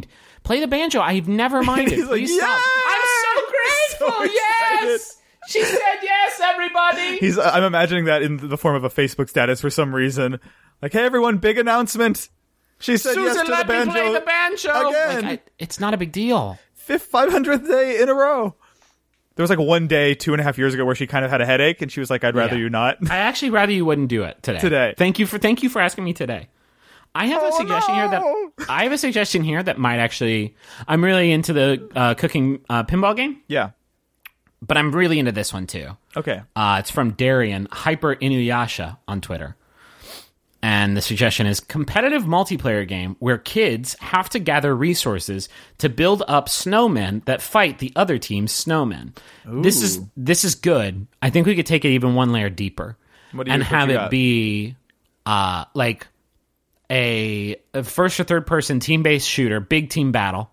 play the banjo. I've never minded. He's like, Please stop. I'm so grateful. So yes. She said yes, everybody. He's. I'm imagining that in the form of a Facebook status for some reason. Like, hey, everyone, big announcement. She said Susan, yes to let the banjo me play the banjo. again. Like, I, it's not a big deal. Fifth, five hundredth day in a row. There was like one day two and a half years ago where she kind of had a headache, and she was like, "I'd rather Yeah. you not." I actually rather you wouldn't do it today. Today. Thank you for thank you for asking me today. I have a Oh, suggestion no. here that I have a suggestion here that might actually. I'm really into the uh, cooking uh, pinball game, Yeah. but I'm really into this one too. Okay. Uh, it's from Darian Hyper Inuyasha on Twitter. And the suggestion is competitive multiplayer game where kids have to gather resources to build up snowmen that fight the other team's snowmen. This is this is good. I think we could take it even one layer deeper What do you- and what have you it got? be uh, like a, a first or third person team based shooter, big team battle,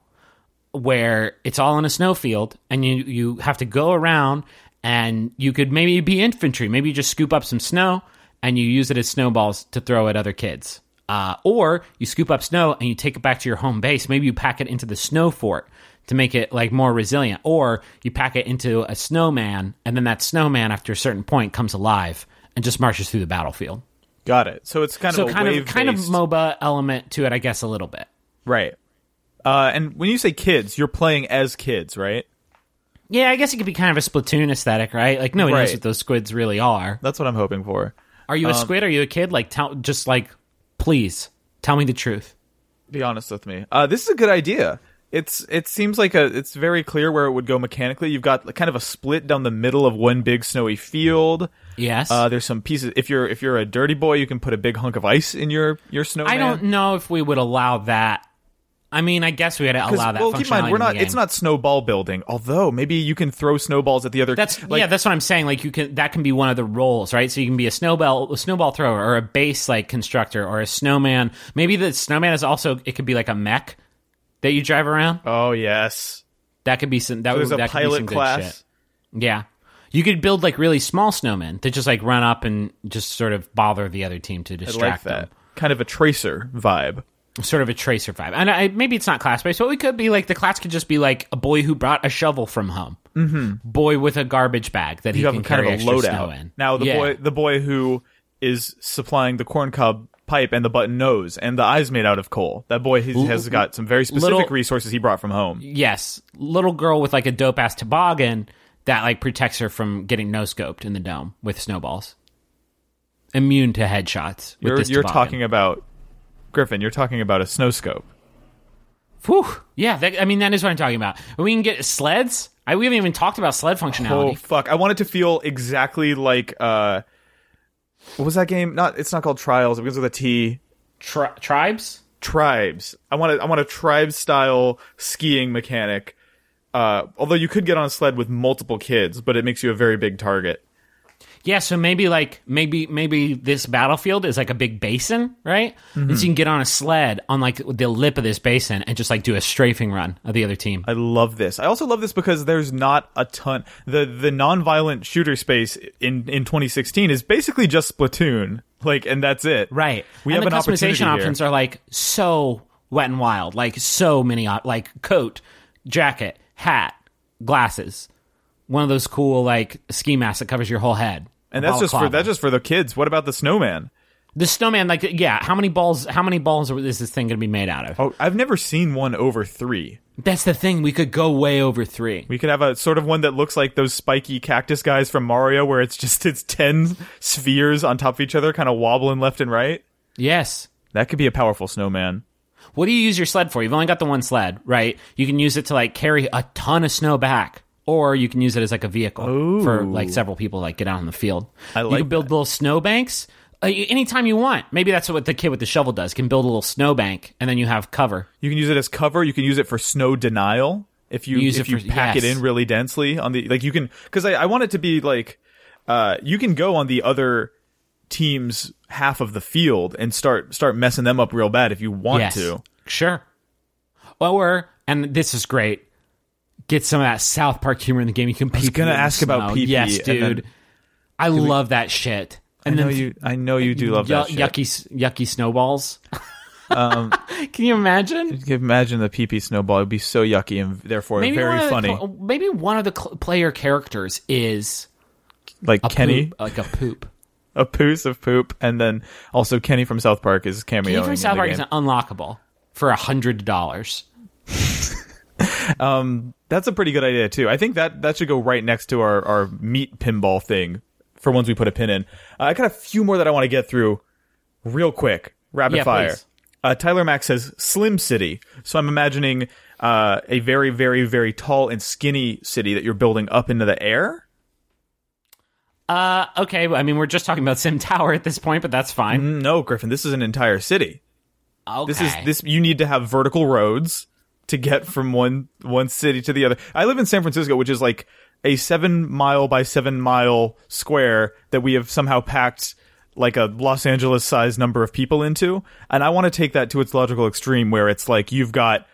where it's all in a snowfield and you, you have to go around and you could maybe be infantry. Maybe you just scoop up some snow and you use it as snowballs to throw at other kids. Uh, or you scoop up snow and you take it back to your home base. Maybe you pack it into the snow fort to make it like more resilient. Or you pack it into a snowman and then that snowman after a certain point comes alive and just marches through the battlefield. Got it. So it's kind So of a kind of wave-based- kind of MOBA element to it, I guess, a little bit. right. Uh, and when you say kids, you're playing as kids, right? Yeah, I guess it could be kind of a Splatoon aesthetic, right? Like nobody knows Right. what those squids really are. That's what I'm hoping for. Are you a squid? Are you a kid? Like, tell, just like, please tell me the truth. Be honest with me. Uh, this is a good idea. It's it seems like a it's very clear where it would go mechanically. You've got kind of a split down the middle of one big snowy field. Yes. Uh, there's some pieces. If you're if you're a dirty boy, you can put a big hunk of ice in your your snowman. I don't know if we would allow that. I mean, I guess we had to 'Cause, allow that. well, keep in mind, functionality we're in the not. game. It's not snowball building. Although maybe you can throw snowballs at the other. That's like, yeah. That's what I'm saying. Like you can that can be one of the roles, right? So you can be a snowball, a snowball thrower, or a base like constructor, or a snowman. Maybe the snowman is also it could be like a mech that you drive around. Oh yes. That could be some. That So would there's a that could be pilot some good class. shit. Yeah, you could build like really small snowmen that just like run up and just sort of bother the other team to I distract like that. them. Kind of a tracer vibe. Sort of a tracer vibe. And I, maybe it's not class based, but we could be like the class could just be like a boy who brought a shovel from home, mm-hmm. boy with a garbage bag that he You have can kind carry of a extra snow loadout. in. Now the Yeah. boy the boy who is supplying the corncob pipe and the button nose and the eyes made out of coal. That boy has, has got some very specific little- resources he brought from home. Yes, little girl with like a dope ass toboggan that like protects her from getting no scoped in the dome with snowballs. Immune to headshots. With You're this you're toboggan. talking about Griffin. You're talking about a snow scope. Whew. Yeah, that, I mean that is what I'm talking about. We can get sleds. I we haven't even talked about sled functionality. Oh fuck! I want it to feel exactly like uh, what was that game? Not it's not called Trials. It begins with a T. Tri- tribes. Tribes. I want a, I want a tribe style skiing mechanic. Uh, although you could get on a sled with multiple kids, but it makes you a very big target. Yeah, so maybe like maybe maybe this battlefield is like a big basin, right? Mm-hmm. And so you can get on a sled on like the lip of this basin and just like do a strafing run of the other team. I love this. I also love this because there's not a ton. The the non-violent shooter space in, in twenty sixteen is basically just Splatoon. Like, and that's it. Right. We and have the an customization opportunity options here. are like so wet and wild, like so many op- like coat, jacket, hat, glasses. One of those cool like ski masks that covers your whole head. And that's just for Balaclava. that's just for the kids. What about the snowman? The snowman, like, yeah, how many balls? How many balls is this thing going to be made out of? Oh, I've never seen one over three. That's the thing. We could go way over three. We could have a sort of one that looks like those spiky cactus guys from Mario, where it's just it's ten spheres on top of each other, kind of wobbling left and right. Yes. That could be a powerful snowman. What do you use your sled for? You've only got the one sled, right? You can use it to like carry a ton of snow back, or you can use it as like a vehicle Ooh. for like several people like get out in the field. I you like can build that. little snow banks uh, you- anytime you want. Maybe that's what the kid with the shovel does. Can build a little snow bank, and then you have cover. You can use it as cover. You can use it for snow denial if you Use if it you for- pack yes. it in really densely on the like you can because I, I want it to be like uh you can go on the other team's half of the field and start start messing them up real bad if you want yes. to. Sure. Or, and this is great, get some of that South Park humor in the game. You can pee gonna ask about pee-pee, Yes, and dude. then- I love that shit. And I know then you I know you do love yu- that shit. yucky, s- yucky snowballs. Um, Can you imagine? you can imagine the pee pee snowball. It'd be so yucky and therefore Maybe very one of the funny. cl- maybe one of the cl- player characters is Like a Kenny, poop, like a poop. a poos of poop, and then also Kenny from South Park is cameoing. Kenny from in South the Park game. is unlockable for a hundred dollars. That's a pretty good idea too. I think that that should go right next to our our meat pinball thing for ones we put a pin in. Uh, I got a few more that I want to get through real quick, rapid Yeah, fire. please. Uh, Tyler Mack says Slim City, so I'm imagining uh, a very, very, very tall and skinny city that you're building up into the air. Uh, okay. I mean, we're just talking about Sim Tower at this point, but that's fine. No, Griffin, this is an entire city. Okay. This is this. You need to have vertical roads to get from one one city to the other. I live in San Francisco, which is like a seven mile by seven mile square that we have somehow packed like a Los Angeles sized number of people into. And I want to take that to its logical extreme where it's like you've got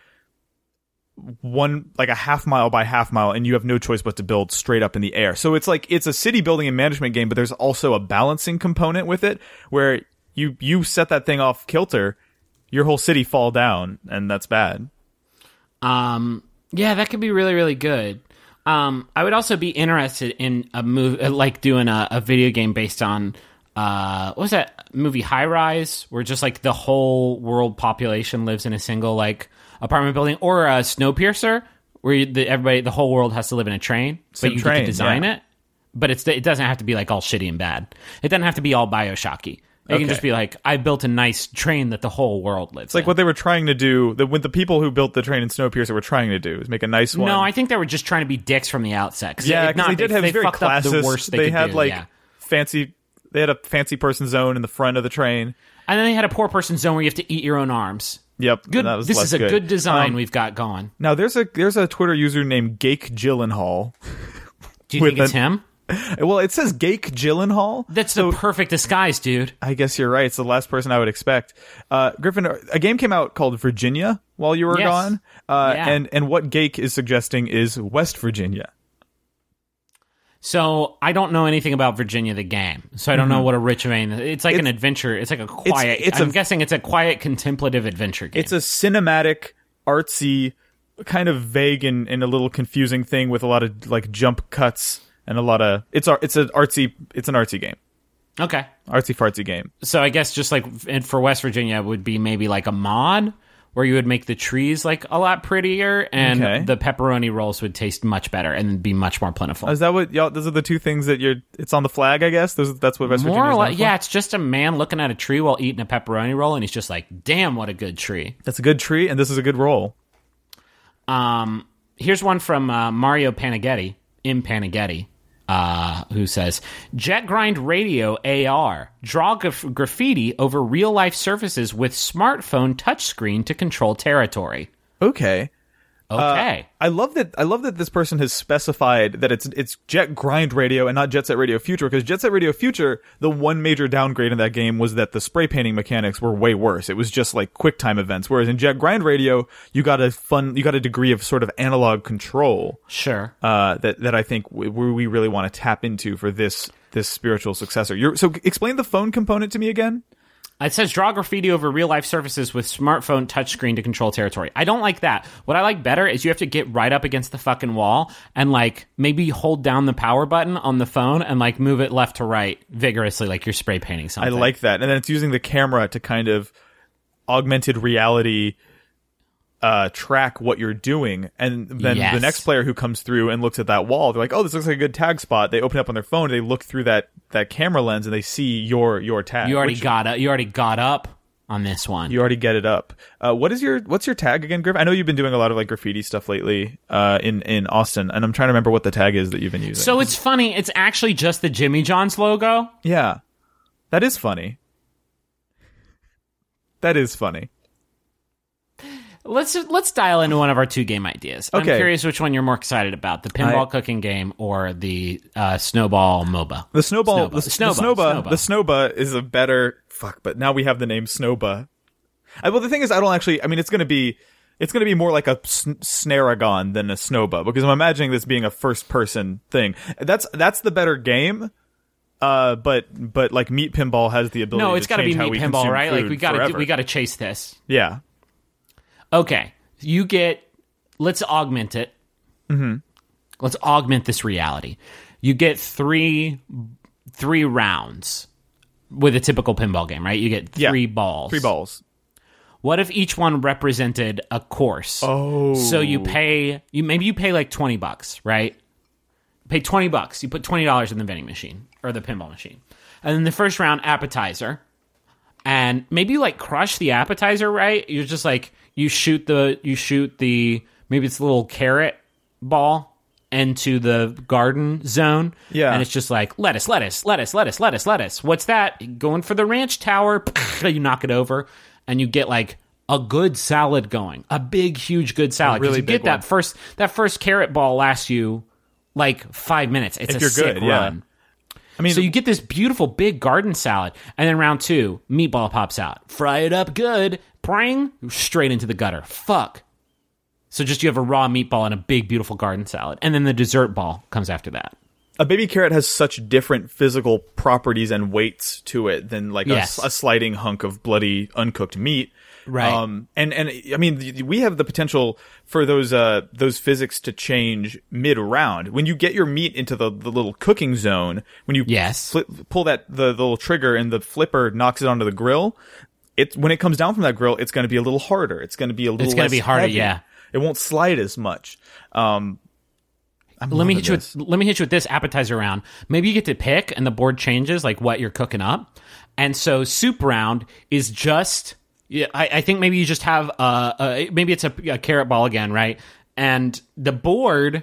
one, like a half mile by half mile, and you have no choice but to build straight up in the air. So it's like, it's a city building and management game, but there's also a balancing component with it where you, you set that thing off kilter, your whole city fall down, and that's bad. Um, yeah, that could be really, really good. Um, I would also be interested in a move, like doing a, a video game based on, uh, what was that movie, High Rise, where just like the whole world population lives in a single like apartment building, or a Snowpiercer, where you, the, everybody, the whole world has to live in a train, Sim but you train, get to design yeah. it. But it's it doesn't have to be like all shitty and bad. It doesn't have to be all Bioshocky. It Okay. can just be like, I built a nice train that the whole world lives It's like in. what they were trying to do, the, what the people who built the train in Snowpiercer were trying to do, is make a nice one. No, I think they were just trying to be dicks from the outset. Cause Yeah, it- because not- they did have they very fucked up the classist. worst they, They could had do, like yeah. fancy. They had a fancy person zone in the front of the train. And then they had a poor person zone where you have to eat your own arms. Yep, Good. that was This less is a good, good design Um, we've got going. Now there's a there's a Twitter user named Gake Gyllenhaal. Do you with think it's an- him? Well, it says Gake Gyllenhaal. That's so the perfect disguise, dude. I guess you're right. It's the last person I would expect. Uh, Griffin, a game came out called Virginia while you were Yes. gone, uh, Yeah. and and what Gake is suggesting is West Virginia. So I don't know anything about Virginia the game. So I don't know what a rich vein. It's like an It's- adventure. It's like a quiet. it's I'm a- guessing it's a quiet contemplative adventure game. It's a cinematic, artsy, kind of vague and, and a little confusing thing with a lot of like jump cuts and a lot of it's ar- it's an artsy it's an artsy game, okay. artsy fartsy game. So I guess just like and for West Virginia it would be maybe like a mod where you would make the trees like a lot prettier and Okay. the pepperoni rolls would taste much better and be much more plentiful. Is that what y'all? Those are the two things that you're. It's on the flag, I guess. Those, that's what West More Virginia. or less, yeah, it's just a man looking at a tree while eating a pepperoni roll, and he's just like, "Damn, what a good tree!" That's a good tree, and this is a good roll. Um, here's one from uh, Mario Panaghetti, in Panaghetti, uh, who says, Jet Grind Radio A R. Draw graf- graffiti over real-life surfaces with smartphone touchscreen to control territory. Okay. Okay. I love that. I love that this person has specified that it's it's Jet Grind Radio and not Jet Set Radio Future, because Jet Set Radio Future, the one major downgrade in that game was that the spray painting mechanics were way worse. It was just like quick time events, whereas in Jet Grind Radio, you got a fun, you got a degree of sort of analog control Sure. uh, that that I think we, we really want to tap into for this this spiritual successor. You're, so explain the phone component to me again. It says draw graffiti over real-life surfaces with smartphone touchscreen to control territory. I don't like that. What I like better is you have to get right up against the fucking wall and, like, maybe hold down the power button on the phone and, like, move it left to right vigorously like you're spray painting I something. like that. And then it's using the camera to kind of augmented reality uh, track what you're doing. And then Yes. the next player who comes through and looks at that wall, they're like, oh, this looks like a good tag spot. They open it up on their phone, they look through that, that camera lens, and they see your your tag. You already which- got up. You already got up on this one. You already get it up. Uh, what is your what's your tag again, Griff? I know you've been doing a lot of like graffiti stuff lately uh, in in Austin, and I'm trying to remember what the tag is that you've been using. So it's funny. It's actually just the Jimmy John's logo. yeah, that is funny. That is funny. Let's let's dial into one of our two game ideas. I'm Okay. curious which one you're more excited about: the pinball I- cooking game or the uh, snowball MOBA. The snowball, Snowba. the, Snowba. the snowba, Snowba. the snowba is a better fuck. But now we have the name snowba. I, well, the thing is, I don't actually. I mean, it's gonna be, it's gonna be more like a sn- snaragon than a snowba, because I'm imagining this being a first person thing. That's that's the better game. Uh, but but like meat pinball has the ability. No, it's got to be how meat we pinball, consume right? Like food we got to forever. we got to chase this. Yeah. Okay, you get. Let's augment it. Mm-hmm. Let's augment this reality. You get three three rounds with a typical pinball game, right? You get three Yeah. balls. Three balls. What if each one represented a course? Oh. So you pay you maybe you pay like twenty bucks, right? Pay twenty bucks. You put twenty dollars in the vending machine or the pinball machine. And then the first round appetizer. And maybe you like crush the appetizer, right? You're just like you shoot the you shoot the maybe it's a little carrot ball into the garden zone. Yeah. And it's just like lettuce, lettuce, lettuce, lettuce, lettuce, lettuce. What's that? Going for the ranch tower. You knock it over and you get like a good salad going. A big, huge good salad. 'Cause really you big get that one. first that first carrot ball lasts you like five minutes. It's If a you're sick good, yeah. run. I mean, So you get this beautiful big garden salad, and then round two, meatball pops out. Fry it up good, pring, straight into the gutter. Fuck. So just you have a raw meatball and a big, beautiful garden salad. And then the dessert ball comes after that. a baby carrot has such different physical properties and weights to it than like Yes. a, a sliding hunk of bloody uncooked meat. Right. Um, and, and I mean, we have the potential for those, uh, those physics to change mid round. When you get your meat into the, the little cooking zone, when you Yes. flip, pull that, the, the little trigger and the flipper knocks it onto the grill, it, when it comes down from that grill, it's going to be a little harder. It's going to be a little It's gonna less be harder, heavy. yeah. It won't slide as much. Um, I'm Let me loving hit you this. with let me hit you with this appetizer round. Maybe you get to pick and the board changes like what you're cooking up. And so soup round is just yeah, I, I think maybe you just have uh, a maybe it's a, a carrot ball again, right? And the board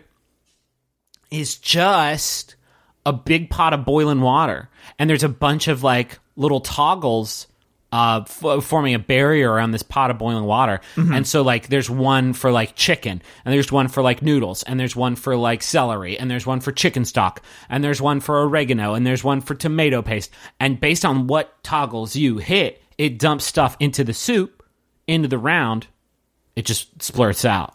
is just a big pot of boiling water, and there's a bunch of like little toggles uh, f- forming a barrier around this pot of boiling water. Mm-hmm. And so like there's one for like chicken, and there's one for like noodles, and there's one for like celery, and there's one for chicken stock, and there's one for oregano, and there's one for tomato paste. And based on what toggles you hit, it dumps stuff into the soup, into the round. It just splurts out.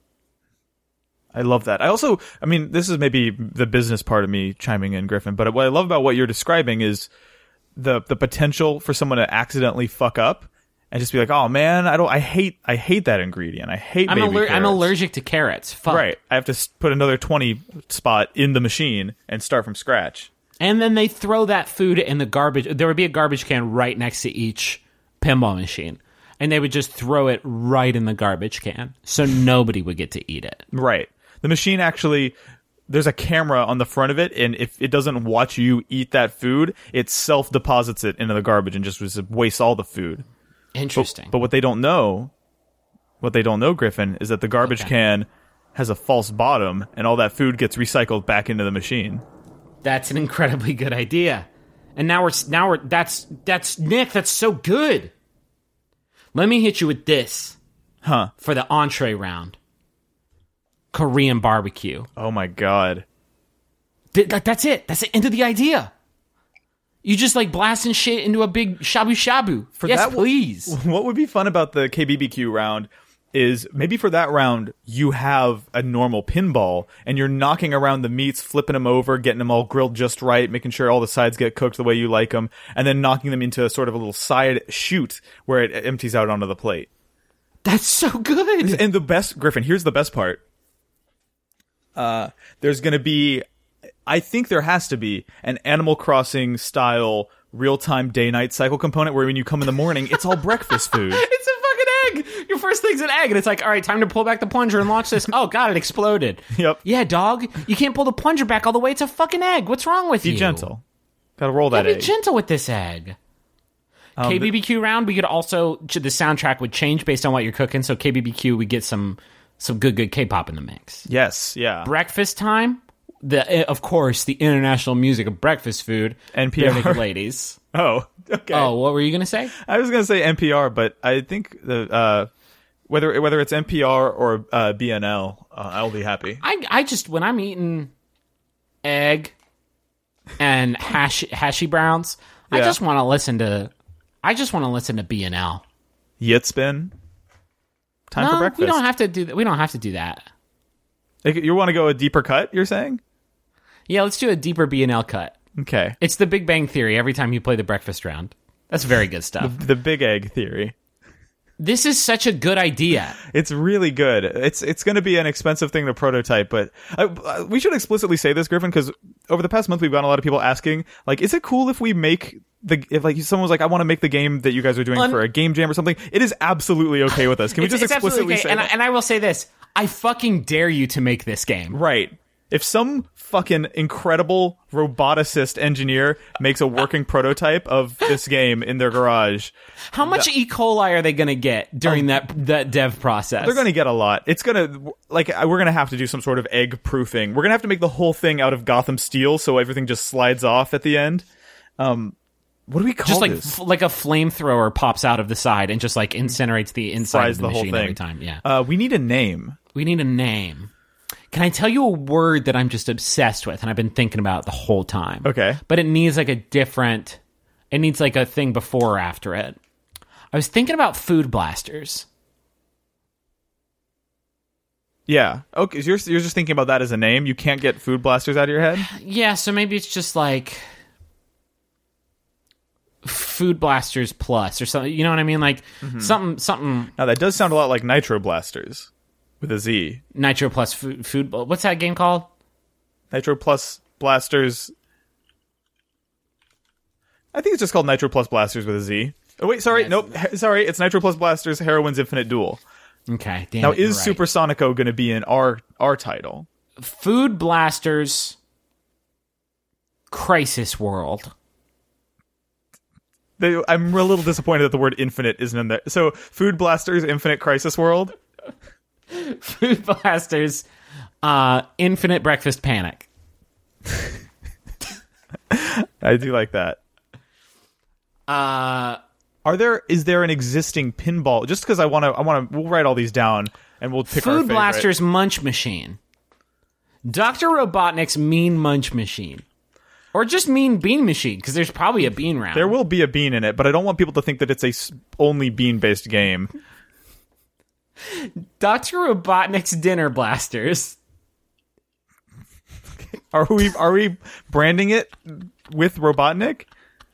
I love that. I also, I mean, this is maybe the business part of me chiming in, Griffin, but what I love about what you're describing is the the potential for someone to accidentally fuck up and just be like, "Oh man, I don't, I hate, I hate that ingredient. I hate I'm, baby aller- I'm carrots." allergic to carrots. Fuck. Right. I have to s- put another twenty spot in the machine and start from scratch. And then they throw that food in the garbage. There would be a garbage can right next to each pinball machine. And they would just throw it right in the garbage can. So nobody would get to eat it. Right. The machine actually, there's a camera on the front of it, and if it doesn't watch you eat that food, it self-deposits it into the garbage and just wastes all the food. Interesting. But what they don't know, what they don't know, Griffin, is that the garbage Okay. can has a false bottom, and all that food gets recycled back into the machine. That's an incredibly good idea. And now we're now we're that's that's Nick, that's so good. Let me hit you with this Huh. for the entree round. Korean barbecue. Oh my god. Th- that- that's it. That's the end of the idea. You just like blasting shit into a big shabu shabu. For yes, that, please. What would be fun about the K B B Q round is maybe for that round you have a normal pinball and you're knocking around the meats, flipping them over, getting them all grilled just right, making sure all the sides get cooked the way you like them, and then knocking them into a sort of a little side chute where it empties out onto the plate. That's so good. And the best, Griffin, here's the best part. Uh, there's going to be, I think there has to be an Animal Crossing style real-time day-night cycle component where when you come in the morning, it's all breakfast food. It's a fucking egg. Your first thing's an egg, and it's like, all right, time to pull back the plunger and launch this. Oh god, it exploded. Yep. Yeah, dog. You can't pull the plunger back all the way. It's a fucking egg. What's wrong with Be you? gentle. Gotta roll Yeah, that be egg. gentle with this egg. Um, K B B Q round, we could also the soundtrack would change based on what you're cooking. So K B B Q, we get some some good good K-pop in the mix. Yes, yeah. Breakfast time, the of course the international music of breakfast food. N P R. Bare Naked Ladies. Oh, okay. Oh, what were you gonna say? I was gonna say N P R, but I think the uh, whether whether it's N P R or uh, B N L, uh, I'll be happy. I I just when I'm eating egg and hash hashy browns, I Yeah. just want to listen to I just want to listen to B and L. Yitspin. Time No, for breakfast. we don't have to do that. We don't have to do that. Like, you want to go a deeper cut? You're saying? Yeah, let's do a deeper B and L cut. Okay. It's the Big Bang Theory every time you play the breakfast round. That's very good stuff. The, the big egg theory. This is such a good idea. It's really good. It's it's going to be an expensive thing to prototype, but I, I, we should explicitly say this, Griffin, because over the past month we've gotten a lot of people asking, like, is it cool if we make the if like someone was like, I want to make the game that you guys are doing Un- for a game jam or something? It is absolutely okay with us. Can we just explicitly okay. say and that? I, and I will say this: I fucking dare you to make this game. Right. If some fucking incredible roboticist engineer makes a working prototype of this game in their garage, how much th- E. coli are they going to get during um, that that dev process? They're going to get a lot. It's going to like we're going to have to do some sort of egg proofing. We're going to have to make the whole thing out of Gotham steel, so everything just slides off at the end. Um, what do we call just like this? F- like a flamethrower pops out of the side and just like incinerates the inside Fries of the, the machine whole thing. every time. Yeah. Uh, we need a name. We need a name. Can I tell you a word that I'm just obsessed with and I've been thinking about the whole time? Okay. But it needs like a different... It needs like a thing before or after it. I was thinking about food blasters. Yeah. Okay, so you're, you're just thinking about that as a name? You can't get food blasters out of your head? Yeah, so maybe it's just like... Food Blasters Plus or something. You know what I mean? Like mm-hmm. something... something. Now, that does sound a lot like Nitro Blasters. With a Z. Nitro Plus food, food... What's that game called? Nitro Plus Blasters... I think it's just called Nitro Plus Blasters with a Z. Oh, wait, sorry. Yes. Nope. He- sorry, it's Nitro Plus Blasters Heroine's Infinite Duel. Okay, damn Now, it, is right. Super Sonico going to be in our, our title? Food Blasters... Crisis World. They, I'm a little disappointed that the word infinite isn't in there. So, Food Blasters Infinite Crisis World... Food Blasters, uh, Infinite Breakfast Panic. I do like that. Uh, Are there? Is there an existing pinball? Just because I want to, I want to. We'll write all these down and we'll pick our Food favorite. Blasters Munch Machine, Doctor Robotnik's Mean Munch Machine, or just Mean Bean Machine because there's probably a bean round. There will be a bean in it, but I don't want people to think that it's a s- only bean based game. Doctor Robotnik's Dinner Blasters. Are we are we branding it with Robotnik?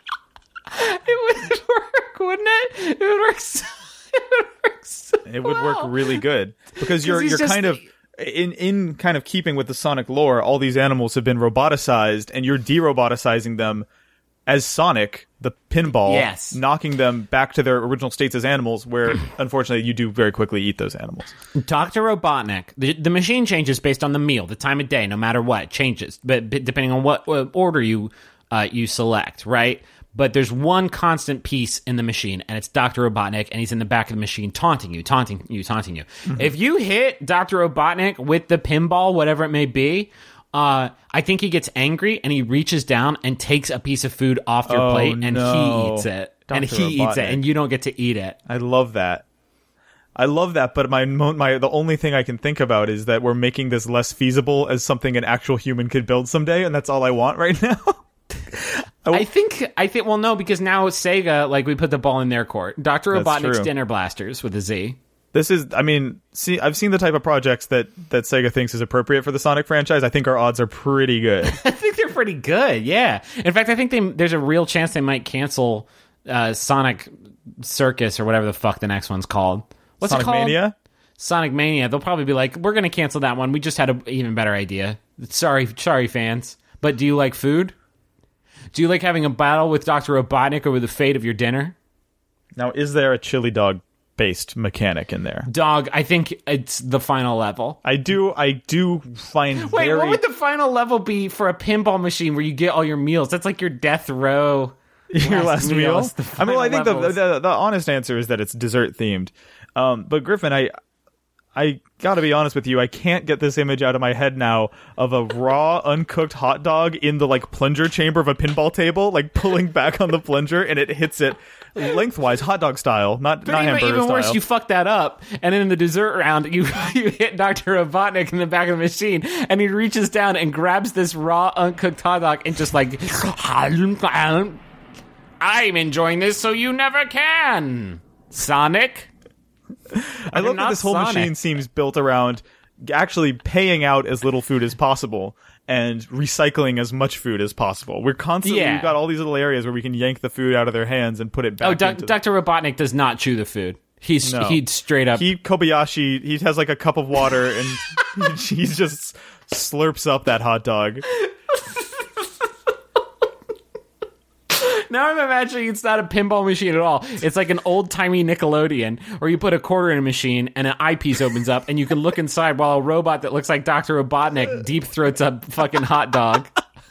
It would work, wouldn't it? It would work. So, it would work. So it would work well. really good because you're you're just, kind of in in kind of keeping with the Sonic lore. All these animals have been roboticized, and you're de-roboticizing them as Sonic, the pinball, yes. knocking them back to their original states as animals, where, unfortunately, you do very quickly eat those animals. Doctor Robotnik, the, the machine changes based on the meal, the time of day, no matter what, it changes, but, but depending on what, what order you uh, you select, right? But there's one constant piece in the machine, and it's Doctor Robotnik, and he's in the back of the machine taunting you, taunting you, taunting you. Mm-hmm. If you hit Doctor Robotnik with the pinball, whatever it may be, Uh, I think he gets angry and he reaches down and takes a piece of food off your oh, plate and no. he eats it. Doctor And he Robotnik. eats it and you don't get to eat it. I love that. I love that, but my my the only thing I can think about is that we're making this less feasible as something an actual human could build someday, and that's all I want right now. I, I think I think well no, because now Sega, like, we put the ball in their court. Doctor That's Robotnik's true. Dinner Blasters with a Z. This is, I mean, see, I've seen the type of projects that, that Sega thinks is appropriate for the Sonic franchise. I think our odds are pretty good. I think they're pretty good, yeah. In fact, I think they, there's a real chance they might cancel uh, Sonic Circus or whatever the fuck the next one's called. What's Sonic it called? Mania? Sonic Mania. They'll probably be like, we're going to cancel that one. We just had an even better idea. Sorry, sorry, fans. But do you like food? Do you like having a battle with Doctor Robotnik over the fate of your dinner? Now, is there a chili dog based mechanic in there? Dog, I think it's the final level. I do I do find Wait, very... what would the final level be for a pinball machine where you get all your meals? That's like your death row. Your last, last meal? meal? I mean, well, I think the, the the honest answer is that it's dessert themed. Um, but Griffin, I I gotta be honest with you, I can't get this image out of my head now of a raw, uncooked hot dog in the like plunger chamber of a pinball table, like pulling back on the plunger, and it hits it lengthwise, hot dog style, not, but not even, hamburger even style. worse, you fuck that up, and then in the dessert round, you you hit Doctor Robotnik in the back of the machine, and he reaches down and grabs this raw, uncooked hot dog and just like, I'm enjoying this, so you never can, Sonic. I love that not this whole Sonic. machine seems built around actually paying out as little food as possible and recycling as much food as possible. We're constantly, Yeah. we've got all these little areas where we can yank the food out of their hands and put it back Oh, Do- into the- Doctor Robotnik does not chew the food. He's No. he'd straight up. He Kobayashi, he has like a cup of water and he just slurps up that hot dog. Now I'm imagining it's not a pinball machine at all. It's like an old-timey Nickelodeon where you put a quarter in a machine and an eyepiece opens up and you can look inside while a robot that looks like Doctor Robotnik deep throats a fucking hot dog.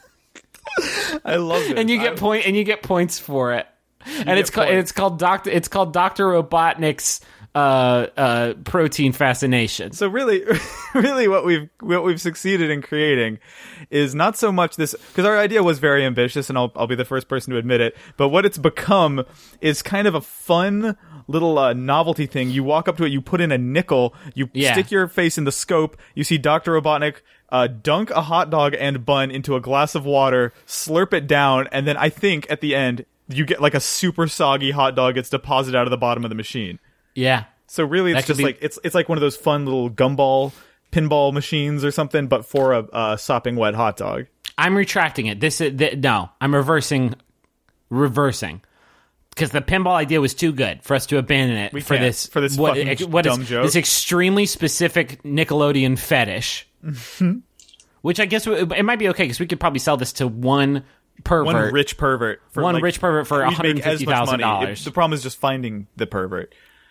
I love it. And you get I- point and you get points for it. And it's called points. it's called Doctor it's called Doctor Robotnik's uh uh protein fascination. So really, really, what we've what we've succeeded in creating is not so much this, because our idea was very ambitious, and I'll I'll be the first person to admit it. But what it's become is kind of a fun little uh, novelty thing. You walk up to it, you put in a nickel, you Yeah. stick your face in the scope, you see Doctor Robotnik uh, dunk a hot dog and bun into a glass of water, slurp it down, and then I think at the end you get like a super soggy hot dog gets deposited out of the bottom of the machine. Yeah. So really, That it's could just be- like it's it's like one of those fun little gumball pinball machines or something, but for a, a sopping wet hot dog. I'm retracting it. This is th- no, I'm reversing reversing. Because the pinball idea was too good for us to abandon it We for can't. this For this what, fucking ex- what is- dumb joke. this extremely specific Nickelodeon fetish. Which I guess w- it might be okay because we could probably sell this to one pervert, One rich pervert. For One like, rich pervert for we'd one make hundred as fifty much thousand money. dollars. It- The problem is just finding the pervert.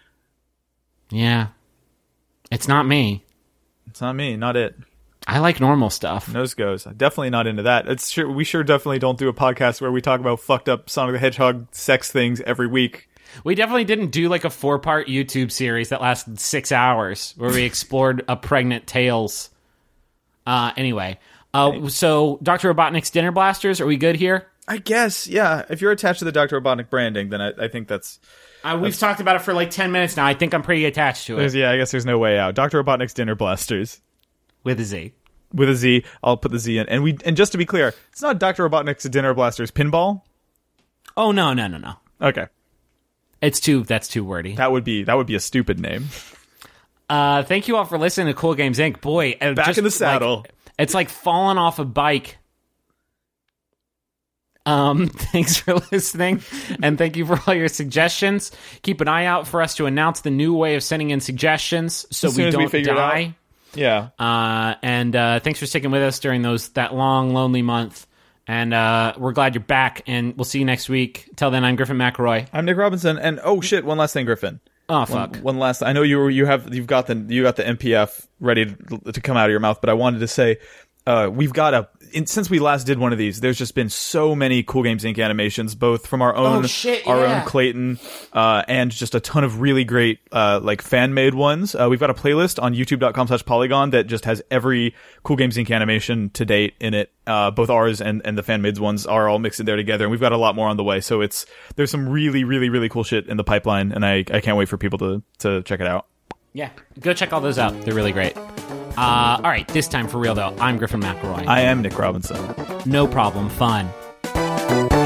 Yeah, it's not me. It's not me, not it. I like normal stuff. Nose goes. Definitely not into that. It's sure we sure definitely don't do a podcast where we talk about fucked up Sonic the Hedgehog sex things every week. We definitely didn't do like a four part YouTube series that lasted six hours where we explored a pregnant Tails. Uh, anyway, uh, so Doctor Robotnik's Dinner Blasters, are we good here? I guess, yeah. If you're attached to the Doctor Robotnik branding, then I, I think that's. Uh, we've talked about it for like ten minutes now. I think I'm pretty attached to it. There's, yeah, I guess there's no way out. Doctor Robotnik's Dinner Blasters. With a Z. With a Z, I'll put the Z in. And we and just to be clear, it's not Doctor Robotnik's Dinner Blasters Pinball. Oh, no, no, no, no. Okay. It's too, that's too wordy. That would be that would be a stupid name. Uh, thank you all for listening to Cool Games Incorporated. Boy, uh, Back just in the saddle. like- it's like falling off a bike. Um, thanks for listening, and thank you for all your suggestions. Keep an eye out for us to announce the new way of sending in suggestions so As soon we as we don't figure it die. out. Yeah. Uh, and uh, thanks for sticking with us during those that long, lonely month. And uh, we're glad you're back, and we'll see you next week. Till then, I'm Griffin McElroy. I'm Nick Robinson, and oh shit, one last thing, Griffin. Oh fuck! One, one last. I know you were, you have you've got the you got the M P F ready to, to come out of your mouth, but I wanted to say uh, we've got a in, since we last did one of these. There's just been so many Cool Games Incorporated animations, both from our own Oh, shit, our yeah. own Clayton, uh, and just a ton of really great uh, like fan made ones. Uh, we've got a playlist on YouTube dot com slash Polygon that just has every Cool Games Incorporated animation to date in it. Uh, both ours and, and the fan made ones are all mixed in there together, and we've got a lot more on the way. So it's there's some really really really cool shit in the pipeline, and I I can't wait for people to to check it out. Yeah, go check all those out. They're really great. Uh, all right, this time for real though. I'm Griffin McElroy. I am Nick Robinson. No problem. Fun.